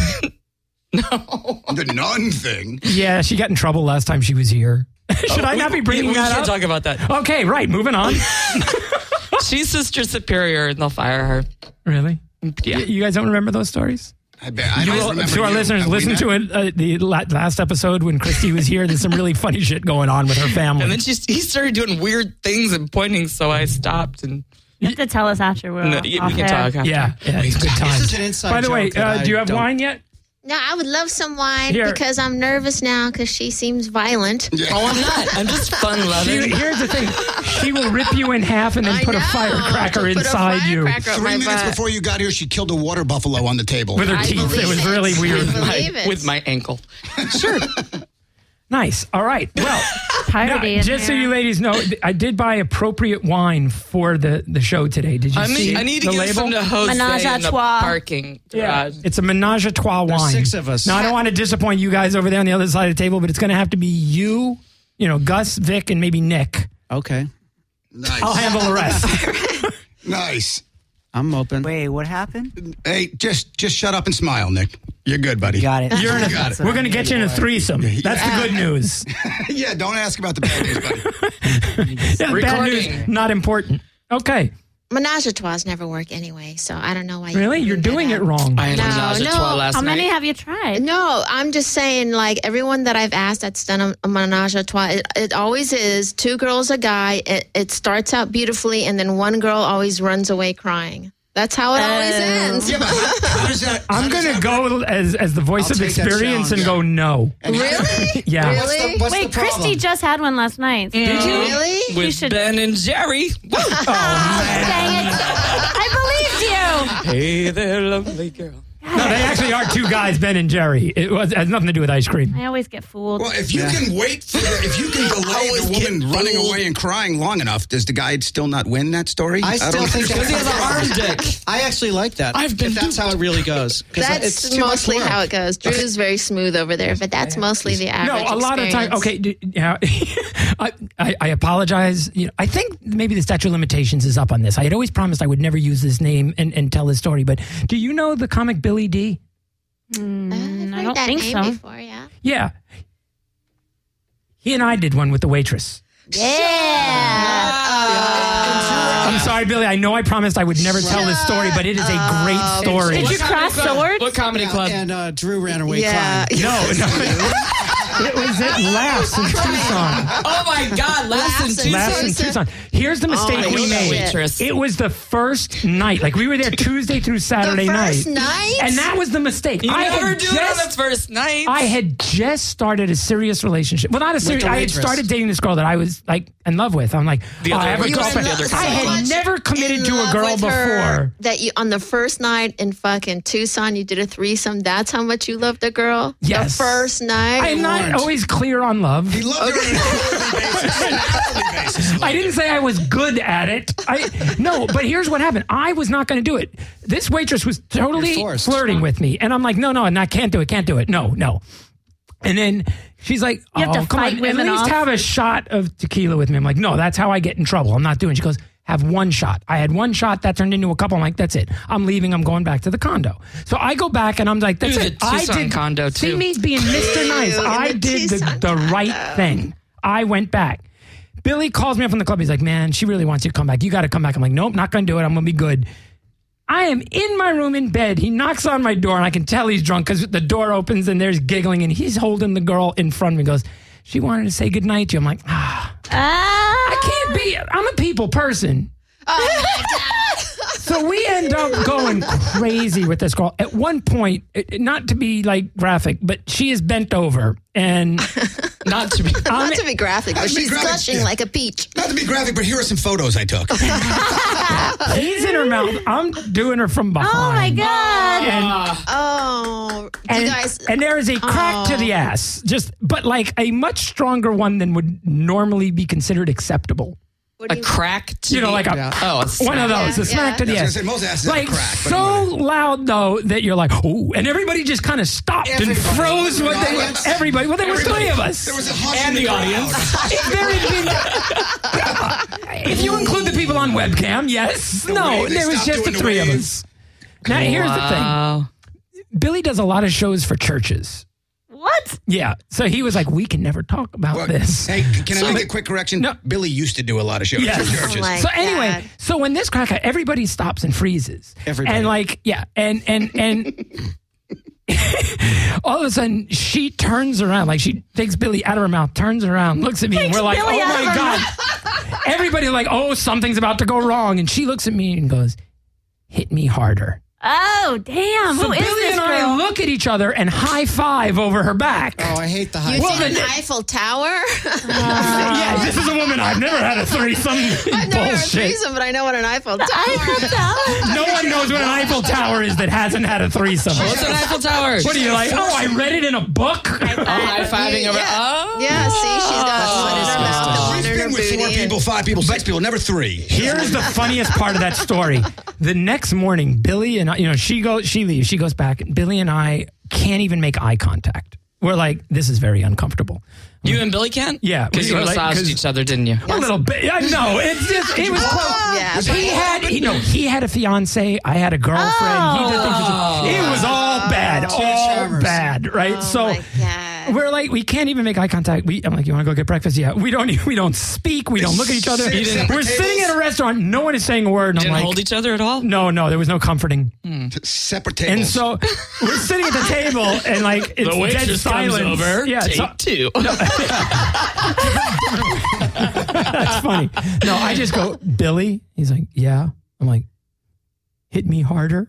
Speaker 6: No.
Speaker 2: The nun thing.
Speaker 1: Yeah, she got in trouble last time she was here. Should I not be bringing
Speaker 6: we,
Speaker 1: that
Speaker 6: we can't
Speaker 1: up?
Speaker 6: talk about that.
Speaker 1: Okay, right. Moving on.
Speaker 6: She's Sister Superior, and they'll fire her.
Speaker 1: Really?
Speaker 6: Yeah.
Speaker 1: Y- You guys don't remember those stories?
Speaker 2: I bet. I
Speaker 1: You
Speaker 2: don't
Speaker 1: will-
Speaker 2: remember
Speaker 1: to our
Speaker 2: you.
Speaker 1: listeners,
Speaker 2: Have we
Speaker 1: listen
Speaker 2: met?
Speaker 1: to it. Uh, the la- last episode when Christy was here. There's some really funny shit going on with her family.
Speaker 6: And then she, he started doing weird things and pointing, so I stopped. And
Speaker 4: You have to tell us after we're
Speaker 6: no,
Speaker 4: off
Speaker 6: we
Speaker 4: off
Speaker 6: can
Speaker 4: air.
Speaker 6: talk after.
Speaker 1: yeah, yeah, it's good
Speaker 3: This
Speaker 1: times.
Speaker 3: is an inside
Speaker 1: By the way,
Speaker 3: joke that
Speaker 1: uh, do you
Speaker 3: I
Speaker 1: have
Speaker 3: don't-
Speaker 1: wine yet?
Speaker 7: No, I would love some wine
Speaker 1: Here.
Speaker 7: because I'm nervous now because she seems violent.
Speaker 6: Oh, I'm not. I'm just fun
Speaker 1: She,
Speaker 6: loving.
Speaker 1: here's the thing: she will rip you in half and then
Speaker 7: I
Speaker 1: put a
Speaker 7: know.
Speaker 1: firecracker
Speaker 7: Put a
Speaker 1: inside
Speaker 7: firecracker up
Speaker 2: Three
Speaker 7: my
Speaker 2: minutes
Speaker 7: butt.
Speaker 2: before you got here, she killed a water buffalo on the table.
Speaker 1: you with her
Speaker 7: I
Speaker 1: teeth. It
Speaker 7: believe
Speaker 1: was
Speaker 7: it.
Speaker 1: really
Speaker 7: I
Speaker 1: weird.
Speaker 7: believe
Speaker 6: My-
Speaker 7: it.
Speaker 6: with my ankle.
Speaker 1: Sure. Nice. All right. Well,
Speaker 4: Piratey
Speaker 1: now,
Speaker 4: in
Speaker 1: just so
Speaker 4: here.
Speaker 1: you ladies know, th- I did buy appropriate wine for the, the show today. Did you
Speaker 6: I,
Speaker 1: see
Speaker 6: mean, I need to
Speaker 1: the
Speaker 6: give
Speaker 1: label?
Speaker 6: some to Jose
Speaker 4: Menage a
Speaker 6: in the
Speaker 4: trois.
Speaker 6: parking
Speaker 1: Yeah,
Speaker 6: garage.
Speaker 1: it's a menage a trois
Speaker 3: There's
Speaker 1: wine.
Speaker 3: six of us.
Speaker 1: Now, I don't want to disappoint you guys over there on the other side of the table, but it's going to have to be you, you know, Gus, Vic, and maybe Nick.
Speaker 3: Okay.
Speaker 2: Nice.
Speaker 1: I'll handle the rest.
Speaker 2: Nice.
Speaker 3: I'm open.
Speaker 5: Wait, what happened?
Speaker 2: Hey, just just shut up and smile, Nick. You're good, buddy.
Speaker 5: Got it.
Speaker 1: You're in a,
Speaker 2: got it.
Speaker 1: we're going to get you in a threesome. That's the good news.
Speaker 2: Yeah, don't ask about the bad news, buddy.
Speaker 1: Yeah, bad
Speaker 6: Recording.
Speaker 1: news, not important. Okay.
Speaker 7: Menage a trois never work anyway, so I don't know why. you
Speaker 1: Really?
Speaker 7: bring
Speaker 1: You're
Speaker 7: that
Speaker 1: doing
Speaker 7: up.
Speaker 1: it wrong.
Speaker 6: I had
Speaker 7: No,
Speaker 6: a menage a
Speaker 7: no.
Speaker 6: trois last
Speaker 4: How many
Speaker 6: night.
Speaker 4: have you tried?
Speaker 7: No, I'm just saying, like, everyone that I've asked that's done a, a menage a trois, it, it always is two girls, a guy. It, it starts out beautifully, and then one girl always runs away crying. That's how it always ends.
Speaker 2: Yeah, but how, how does that? how
Speaker 1: I'm
Speaker 2: does
Speaker 1: going to
Speaker 2: that-
Speaker 1: go as, as the voice
Speaker 3: I'll
Speaker 1: of
Speaker 3: take that
Speaker 1: experience and
Speaker 3: challenge.
Speaker 1: go no.
Speaker 2: And how-
Speaker 7: Really?
Speaker 1: Yeah.
Speaker 3: What's the,
Speaker 7: Really?
Speaker 3: what's
Speaker 4: Wait,
Speaker 3: the problem?
Speaker 4: Christy just had one last night.
Speaker 1: Did you?
Speaker 7: Really?
Speaker 4: You
Speaker 6: With
Speaker 4: should-
Speaker 6: Ben and Jerry. Woo.
Speaker 4: Dang it. I believed you.
Speaker 6: Hey there, lovely girl.
Speaker 1: No, they actually are two guys, Ben and Jerry. It was it has nothing to do with ice cream.
Speaker 4: I always get fooled.
Speaker 2: Well, if you can wait for the, if you can delay
Speaker 6: always
Speaker 2: the woman
Speaker 6: get
Speaker 2: running
Speaker 6: fooled.
Speaker 2: away and crying long enough, does the guy still not win that story?
Speaker 3: I still
Speaker 2: don't
Speaker 3: think
Speaker 6: Because he has an arm dick.
Speaker 3: I actually like that.
Speaker 6: I've been
Speaker 3: if that's how it really goes. 'Cause it's
Speaker 7: That's
Speaker 3: too much
Speaker 7: mostly
Speaker 3: work.
Speaker 7: how it goes. Drew's very smooth over there, but that's mostly the
Speaker 1: No,
Speaker 7: average
Speaker 1: a lot of times.
Speaker 7: experience.
Speaker 1: Okay, d- yeah, I, I, I apologize. You know, I think maybe the statute of limitations is up on this. I had always promised I would never use this name and, and tell this story. But do you know the comic Billy D?
Speaker 7: Uh, I've
Speaker 4: Mm, I
Speaker 7: heard
Speaker 4: don't
Speaker 7: that
Speaker 4: think
Speaker 7: name
Speaker 4: so.
Speaker 7: before, yeah.
Speaker 1: Yeah, he and I did one with the waitress.
Speaker 4: Yeah.
Speaker 1: I'm sorry, Billy. I know I promised I would never tell this story, but it is a great story.
Speaker 4: Did you cross swords?
Speaker 6: What comedy
Speaker 3: Yeah,
Speaker 6: club?
Speaker 3: and uh, Drew ran away
Speaker 7: Yeah.
Speaker 3: crying.
Speaker 1: No, no. It was at Laughs in Tucson.
Speaker 6: Oh my God, last
Speaker 7: Laughs
Speaker 6: in
Speaker 7: in
Speaker 1: Laughs in
Speaker 7: Tucson.
Speaker 1: Tucson. Here's the mistake
Speaker 7: my
Speaker 1: we
Speaker 7: shit.
Speaker 1: made.
Speaker 6: Waitress.
Speaker 1: It was the first night. Like we were there Tuesday through Saturday
Speaker 7: The first
Speaker 1: night.
Speaker 7: night?
Speaker 1: And that was the mistake.
Speaker 6: You
Speaker 1: I
Speaker 6: never
Speaker 1: had
Speaker 6: do it on
Speaker 1: just,
Speaker 6: the first night.
Speaker 1: I had just started a serious relationship. Well, not a serious.
Speaker 3: the
Speaker 1: I had
Speaker 3: waitress.
Speaker 1: started dating this girl that I was like in love with. I'm like,
Speaker 6: The
Speaker 1: oh,
Speaker 6: other
Speaker 1: I have a
Speaker 6: waitress.
Speaker 1: girlfriend.
Speaker 6: The other
Speaker 1: I had
Speaker 6: couple.
Speaker 1: never committed
Speaker 7: In
Speaker 1: to a
Speaker 7: love
Speaker 1: girl
Speaker 7: with her
Speaker 1: before.
Speaker 7: that you on the first night in fucking Tucson you did a threesome. That's how much you loved the girl.
Speaker 1: Yes.
Speaker 7: The first night.
Speaker 1: I am not
Speaker 3: weren't.
Speaker 1: always clear on love.
Speaker 2: He loved her on an hourly basis. On an hourly basis.
Speaker 1: I didn't say I was good at it. I no, but here's what happened. I was not going to do it. This waitress was totally
Speaker 3: You're forced.
Speaker 1: flirting with me, and I'm like, no, no, and I can't do it, can't do it, no, no. And then she's like,
Speaker 4: You have
Speaker 1: oh,
Speaker 4: to
Speaker 1: come
Speaker 4: fight
Speaker 1: on, at
Speaker 4: women
Speaker 1: least
Speaker 4: off.
Speaker 1: have a shot of tequila with me. I'm like, no, that's how I get in trouble. I'm not doing it. She goes, have one shot. I had one shot that turned into a couple. I'm like, that's it. I'm leaving. I'm going back to the condo. So I go back and I'm like, that's
Speaker 6: Ooh,
Speaker 1: it.
Speaker 6: the
Speaker 1: I
Speaker 6: Tucson
Speaker 1: did
Speaker 6: condo,
Speaker 1: See
Speaker 6: too.
Speaker 1: me being Mister Nice.
Speaker 7: in
Speaker 1: I
Speaker 7: the
Speaker 1: did the,
Speaker 7: Tucson
Speaker 1: the right
Speaker 7: condo.
Speaker 1: thing. I went back. Billy calls me up from the club. He's like, man, she really wants you to come back. You got to come back. I'm like, nope, not going to do it. I'm going to be good. I am in my room in bed. He knocks on my door, and I can tell he's drunk because the door opens, and there's giggling, and he's holding the girl in front of me. He goes, she wanted to say goodnight to you. I'm like, ah,
Speaker 4: Ah.
Speaker 1: I can't be. I'm a people person.
Speaker 7: Oh my God.
Speaker 1: So we end up going crazy with this girl. At one point, it- not to be like graphic, but she is bent over, and
Speaker 6: Not to be.
Speaker 7: Not to be graphic,
Speaker 2: Not
Speaker 7: but
Speaker 2: to be
Speaker 7: she's
Speaker 2: graphic,
Speaker 7: gushing
Speaker 2: yeah.
Speaker 7: like a peach.
Speaker 2: Not to be graphic, but here are some photos I took.
Speaker 1: he's in her mouth. I'm doing her from behind.
Speaker 4: Oh my God.
Speaker 1: And
Speaker 7: Oh,
Speaker 1: and,
Speaker 7: you guys.
Speaker 1: and there is a crack to the ass, just but like a much stronger one than would normally be considered acceptable.
Speaker 7: What do
Speaker 6: A
Speaker 7: you-
Speaker 6: crack to
Speaker 1: You know,
Speaker 6: the-
Speaker 1: like a
Speaker 3: Yeah.
Speaker 6: Oh, a
Speaker 1: one of
Speaker 6: smack.
Speaker 1: those, a
Speaker 7: Yeah,
Speaker 1: smack
Speaker 7: yeah.
Speaker 1: to the
Speaker 2: I was
Speaker 1: ass.
Speaker 2: gonna say, most asses have
Speaker 1: Like
Speaker 2: a crack, but
Speaker 1: so
Speaker 2: anyway.
Speaker 1: loud though that you're like, ooh, and everybody just kind of stopped and
Speaker 3: Everybody.
Speaker 1: froze what they were.
Speaker 2: Audience.
Speaker 1: Everybody, well, there were three of us.
Speaker 2: There was a hush
Speaker 6: And
Speaker 2: in
Speaker 6: the
Speaker 2: crowd.
Speaker 6: audience.
Speaker 1: If there had been, if you include the people on webcam, yes,
Speaker 2: The
Speaker 1: no,
Speaker 2: wave, they
Speaker 1: there was
Speaker 2: stopped
Speaker 1: just the
Speaker 2: doing the
Speaker 1: three of
Speaker 2: wave.
Speaker 1: us. Now here's the thing:
Speaker 6: Wow.
Speaker 1: Billy does a lot of shows for churches.
Speaker 4: What?
Speaker 1: Yeah, so he was like, we can never talk about
Speaker 2: Well,
Speaker 1: this.
Speaker 2: Hey, can I make a quick correction?
Speaker 1: No.
Speaker 2: Billy used to do a lot of shows
Speaker 1: Yes.
Speaker 2: in churches.
Speaker 7: Oh my
Speaker 1: So anyway,
Speaker 7: God.
Speaker 1: so when this crack, everybody stops and freezes.
Speaker 3: Everybody.
Speaker 1: And like, yeah, and and and all of a sudden she turns around, like she takes Billy out of her mouth, turns around, looks at me, and we're like,
Speaker 4: Billy
Speaker 1: oh
Speaker 4: out of
Speaker 1: my
Speaker 4: her
Speaker 1: God. Everybody like, oh, something's about to go wrong. And she looks at me and goes, hit me harder.
Speaker 4: Oh, damn.
Speaker 1: So
Speaker 4: Who is
Speaker 1: Billy
Speaker 4: this
Speaker 1: and I
Speaker 4: girl?
Speaker 1: look at each other and high five over her back.
Speaker 3: Oh, I hate the high
Speaker 7: You
Speaker 3: five.
Speaker 7: think an Eiffel Tower?
Speaker 1: Yeah, this is a woman. I've never had a threesome.
Speaker 7: I've never had a
Speaker 1: Bullshit.
Speaker 7: threesome, but I know what an Eiffel Tower
Speaker 4: Eiffel
Speaker 7: is.
Speaker 4: Tower?
Speaker 1: No one knows what an Eiffel Tower is that hasn't had a threesome.
Speaker 6: What's an Eiffel Tower?
Speaker 1: What are you like? Oh, I read it in a book.
Speaker 6: Oh, high-fiving
Speaker 7: Yeah.
Speaker 6: over. Oh.
Speaker 7: Yeah, see, she's got one in her mouth and one
Speaker 2: She's
Speaker 7: in her
Speaker 2: been with four
Speaker 7: booty.
Speaker 2: people, five people, six people, never three.
Speaker 1: Here's the funniest part of that story. The next morning, Billy and I, you know, she goes, she leaves, she goes back. Billy and I can't even make eye contact. We're like, this is very uncomfortable.
Speaker 6: You and Billy can't?
Speaker 1: Yeah,
Speaker 6: Because
Speaker 1: we
Speaker 6: you
Speaker 1: were like-
Speaker 6: massaged
Speaker 1: 'cause-
Speaker 6: each other, didn't you?
Speaker 1: A little bit. I know. It's just, it was close.
Speaker 7: Yeah,
Speaker 1: He had, you know, he had a fiance. I had a girlfriend. He did things. It was all bad, all
Speaker 3: charmers.
Speaker 1: bad, right?
Speaker 7: Oh
Speaker 1: so
Speaker 7: my God.
Speaker 1: we're like, we can't even make eye contact. We, I'm like, you want to go get breakfast? Yeah. We don't. We don't speak. We don't look at each other.
Speaker 2: Sit separate
Speaker 1: We're sitting
Speaker 2: tables?
Speaker 1: at a restaurant. No one is saying a word. And
Speaker 6: Didn't
Speaker 1: I'm like,
Speaker 6: hold each other at all?
Speaker 1: no, no. There was no comforting.
Speaker 2: Separate tables.
Speaker 1: And so we're sitting at the table, and like it's
Speaker 6: The waitress
Speaker 1: dead silence.
Speaker 6: comes over.
Speaker 1: Yeah.
Speaker 6: Take
Speaker 1: so-
Speaker 6: two.
Speaker 1: That's funny. No, I just go, Billy. He's like, yeah. I'm like, hit me harder.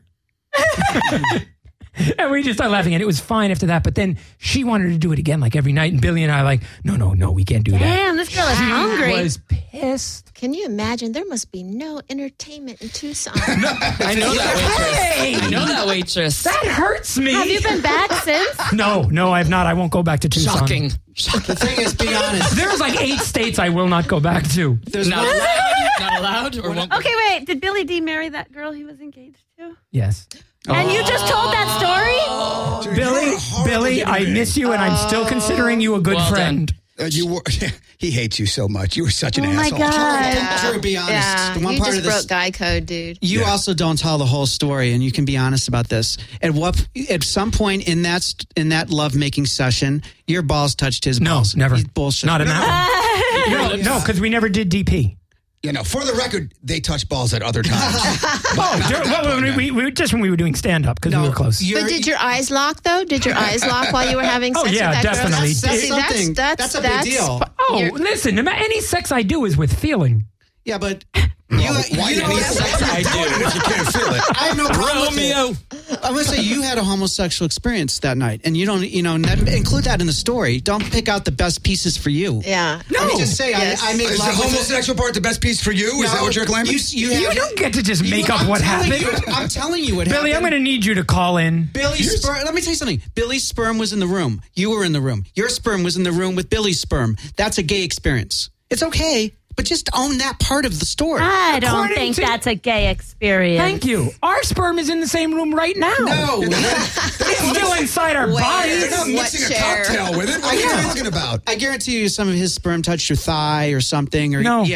Speaker 1: And we just started laughing, and it was fine after that. But then she wanted to do it again, like every night. And Billy and I are like, no, no, no, we can't do that.
Speaker 4: Damn, this girl is hungry.
Speaker 1: Was pissed.
Speaker 7: Can you imagine? There must be no entertainment in Tucson.
Speaker 6: I know that waitress.
Speaker 1: Hey,
Speaker 6: I know that waitress.
Speaker 1: that hurts me.
Speaker 4: Have you been back since?
Speaker 1: No, no, I have not. I won't go back to Tucson.
Speaker 6: Shocking.
Speaker 3: The thing is, be honest.
Speaker 1: There's like eight states I will not go back to.
Speaker 3: There's
Speaker 6: Not
Speaker 3: one,
Speaker 6: allowed? Not allowed? Or won't
Speaker 4: Okay, wait. Did Billy D marry that girl he was engaged to?
Speaker 1: Yes.
Speaker 4: And you just told that story?
Speaker 2: Dude,
Speaker 1: Billy,
Speaker 2: you're a horrible
Speaker 1: Billy,
Speaker 2: human
Speaker 1: I
Speaker 2: being.
Speaker 1: miss you, and I'm still considering you a good
Speaker 6: Well
Speaker 1: friend.
Speaker 2: Uh, you were, he hates you so much. You were such an
Speaker 4: Oh my
Speaker 2: asshole.
Speaker 4: God.
Speaker 3: Drew, be honest.
Speaker 7: Yeah,
Speaker 3: The one
Speaker 7: you
Speaker 3: part
Speaker 7: just
Speaker 3: of this,
Speaker 7: broke guy code, dude.
Speaker 3: you
Speaker 2: Yeah.
Speaker 3: also don't tell the whole story, and you can be honest about this. At what? At some point in that st- in that love making session, your balls touched his
Speaker 1: No,
Speaker 3: balls.
Speaker 1: never.
Speaker 3: He's bullshit.
Speaker 1: Not in that one.
Speaker 6: Your
Speaker 1: No,
Speaker 6: lips-
Speaker 1: no, because we never did D P.
Speaker 2: You know, for the record, they touched balls at other times.
Speaker 1: Oh,
Speaker 2: Not
Speaker 1: dur-
Speaker 2: at that
Speaker 1: well,
Speaker 2: point,
Speaker 1: we, we, we, just when we were doing stand up because we were close.
Speaker 3: You're-
Speaker 7: But did your eyes lock though? Did your eyes lock while you were having
Speaker 1: Oh,
Speaker 7: sex
Speaker 1: yeah,
Speaker 7: with that
Speaker 1: definitely.
Speaker 7: girl?
Speaker 3: That's
Speaker 7: See,
Speaker 3: something.
Speaker 7: That's, that's,
Speaker 3: That's a big deal.
Speaker 1: Oh,
Speaker 7: You're-
Speaker 1: listen, no matter- any sex I do is with feeling.
Speaker 3: Yeah, but you,
Speaker 2: Why
Speaker 3: you
Speaker 2: you
Speaker 3: know,
Speaker 2: need
Speaker 3: that's-
Speaker 2: sex I do if you can't feel it?
Speaker 3: I have no problem
Speaker 6: Romeo.
Speaker 3: with it. I'm gonna say you had a homosexual experience that night, and you don't, you know, n- include that in the story. Don't pick out the best pieces for you.
Speaker 7: Yeah.
Speaker 3: Let me just say,
Speaker 7: Yes.
Speaker 3: I, I make
Speaker 2: Is the
Speaker 3: love with it.
Speaker 2: homosexual part the best piece for you? Is that what you're claiming?
Speaker 3: You, you,
Speaker 1: You
Speaker 3: have-
Speaker 1: don't get to just
Speaker 3: you-
Speaker 1: make up
Speaker 3: I'm
Speaker 1: what
Speaker 3: telling
Speaker 1: happened.
Speaker 3: you- I'm telling you what
Speaker 1: Billy, I'm
Speaker 3: happened.
Speaker 1: going to need you to call in.
Speaker 3: Billy's sperm. Let me tell you something. Billy's sperm was in the room. You were in the room. Your sperm was in the room with Billy's sperm. That's a gay experience. It's okay, but just own that part of the story.
Speaker 4: I don't
Speaker 1: According
Speaker 4: think
Speaker 1: to-
Speaker 4: that's a gay experience.
Speaker 1: Thank you. Our sperm is in the same room right now.
Speaker 3: No,
Speaker 1: It's still inside our
Speaker 7: Where?
Speaker 1: bodies.
Speaker 2: They're not
Speaker 7: What
Speaker 2: mixing a
Speaker 7: chair?
Speaker 2: cocktail with it. What are you
Speaker 3: Yeah.
Speaker 2: talking about?
Speaker 3: I guarantee you, some of his sperm touched your thigh or something. Or
Speaker 1: No.
Speaker 3: yeah.